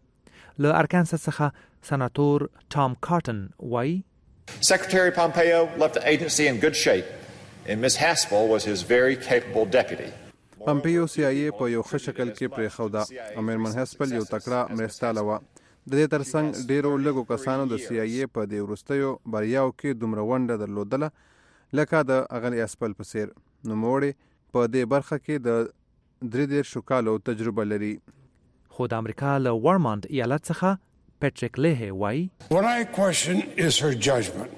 له ارکانساس څخه سناتور ټام کارټن وایي Secretary Pompeo left the agency in good shape and Miss Haspel was his very capable deputy. پمپیو سی آی ای په یو ښه شکل کې پرېښوده او میرمن هاسپل یو تکړه مرستاله وه. د دې ترڅنګ ډېرو لږو کسانو د سی آی ای په دې وروستیو بریاو کې دومره ونډه درلودله لکه د اغلې هاسپل په څېر. نوموړی په دې برخه کې د درې دېرشو کالو تجربه لري. خو د امریکا له ورمانډ ایالت څخه پیټریک لیهی وایي What I question is her judgment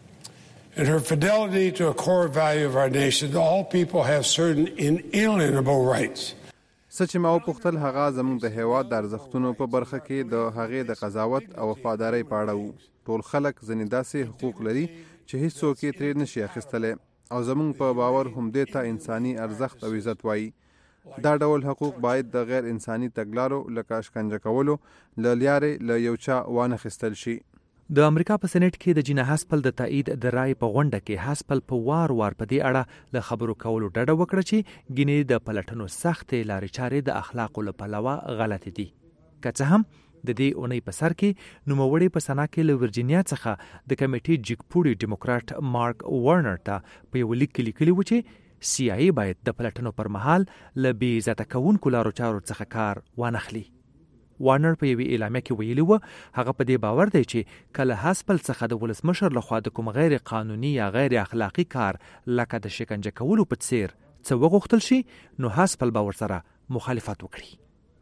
and her fidelity to a core value of our nation. All people have certain inalienable rights. څه چې ما وپوښتل هغه زموږ د هېواد د ارزښتونو په برخه کې د هغې د قضاوت او وفادارۍ په اړه وو. ټول خلک ځینې داسې حقوق لري چې هیڅوک یې ترې نشي اخیستلی او زموږ په باور همدې ته انساني ارزښت او عزت وایي. دا ډول حقوق باید د غیر انساني تګلارو لکه شکنجه کولو له لارې له یو چا وانخیستل شي. د امریکا په سېنات کې د جینا هاسپل د تایید د رای په غونډه کې هاسپل په وار وار په دې اړه له خبرو کولو ډډه وکړه چې ګینې د پلټنو سختې لارې چارې د اخلاقو له پلوه غلطې دي. که څه هم د دې اونۍ په سر کې نوموړی په سنا کې له ورجینیا څخه د کمیټې جګپوړي ډیموکراټ مارک ورنر ته په یو لیک کې لیکلي و چې سی آی ای باید د پلټنو پر مهال له بې عزته کوونکو لارو چارو څخه کار وانخلي. وارنر په یوې اعلامیه کې ویلي و هغه په دې باور دی چې کله هاسپل څخه د ولسمشر لخوا د کوم غیر قانوني یا غیر اخلاقی کار لکه د شکنجه کولو په څیر څه وغوښتل شي نو هاسپل به ورسره مخالفت وکړي.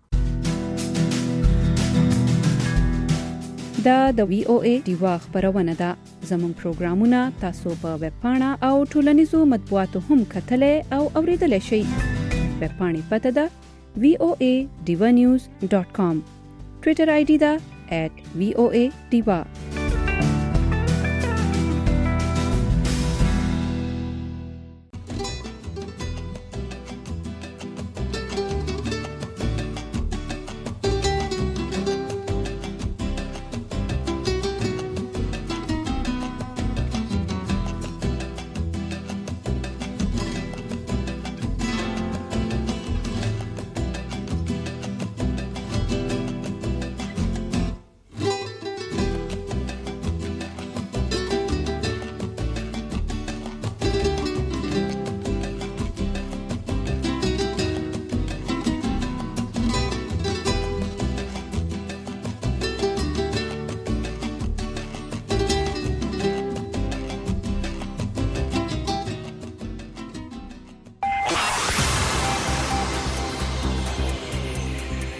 دا د وی او ای دیوا خبرونه ده. زموږ پروګرامونه تاسو په ویب پاڼه او ټولنیزو مطبوعاتو هم کتلای او اوریدلای شئ. ویب پاڼې پته ده وی او ای ډیوا نیوز ډاٹ کام. ټویټر آی ډی ده ایٹ وی او ای ډیوا.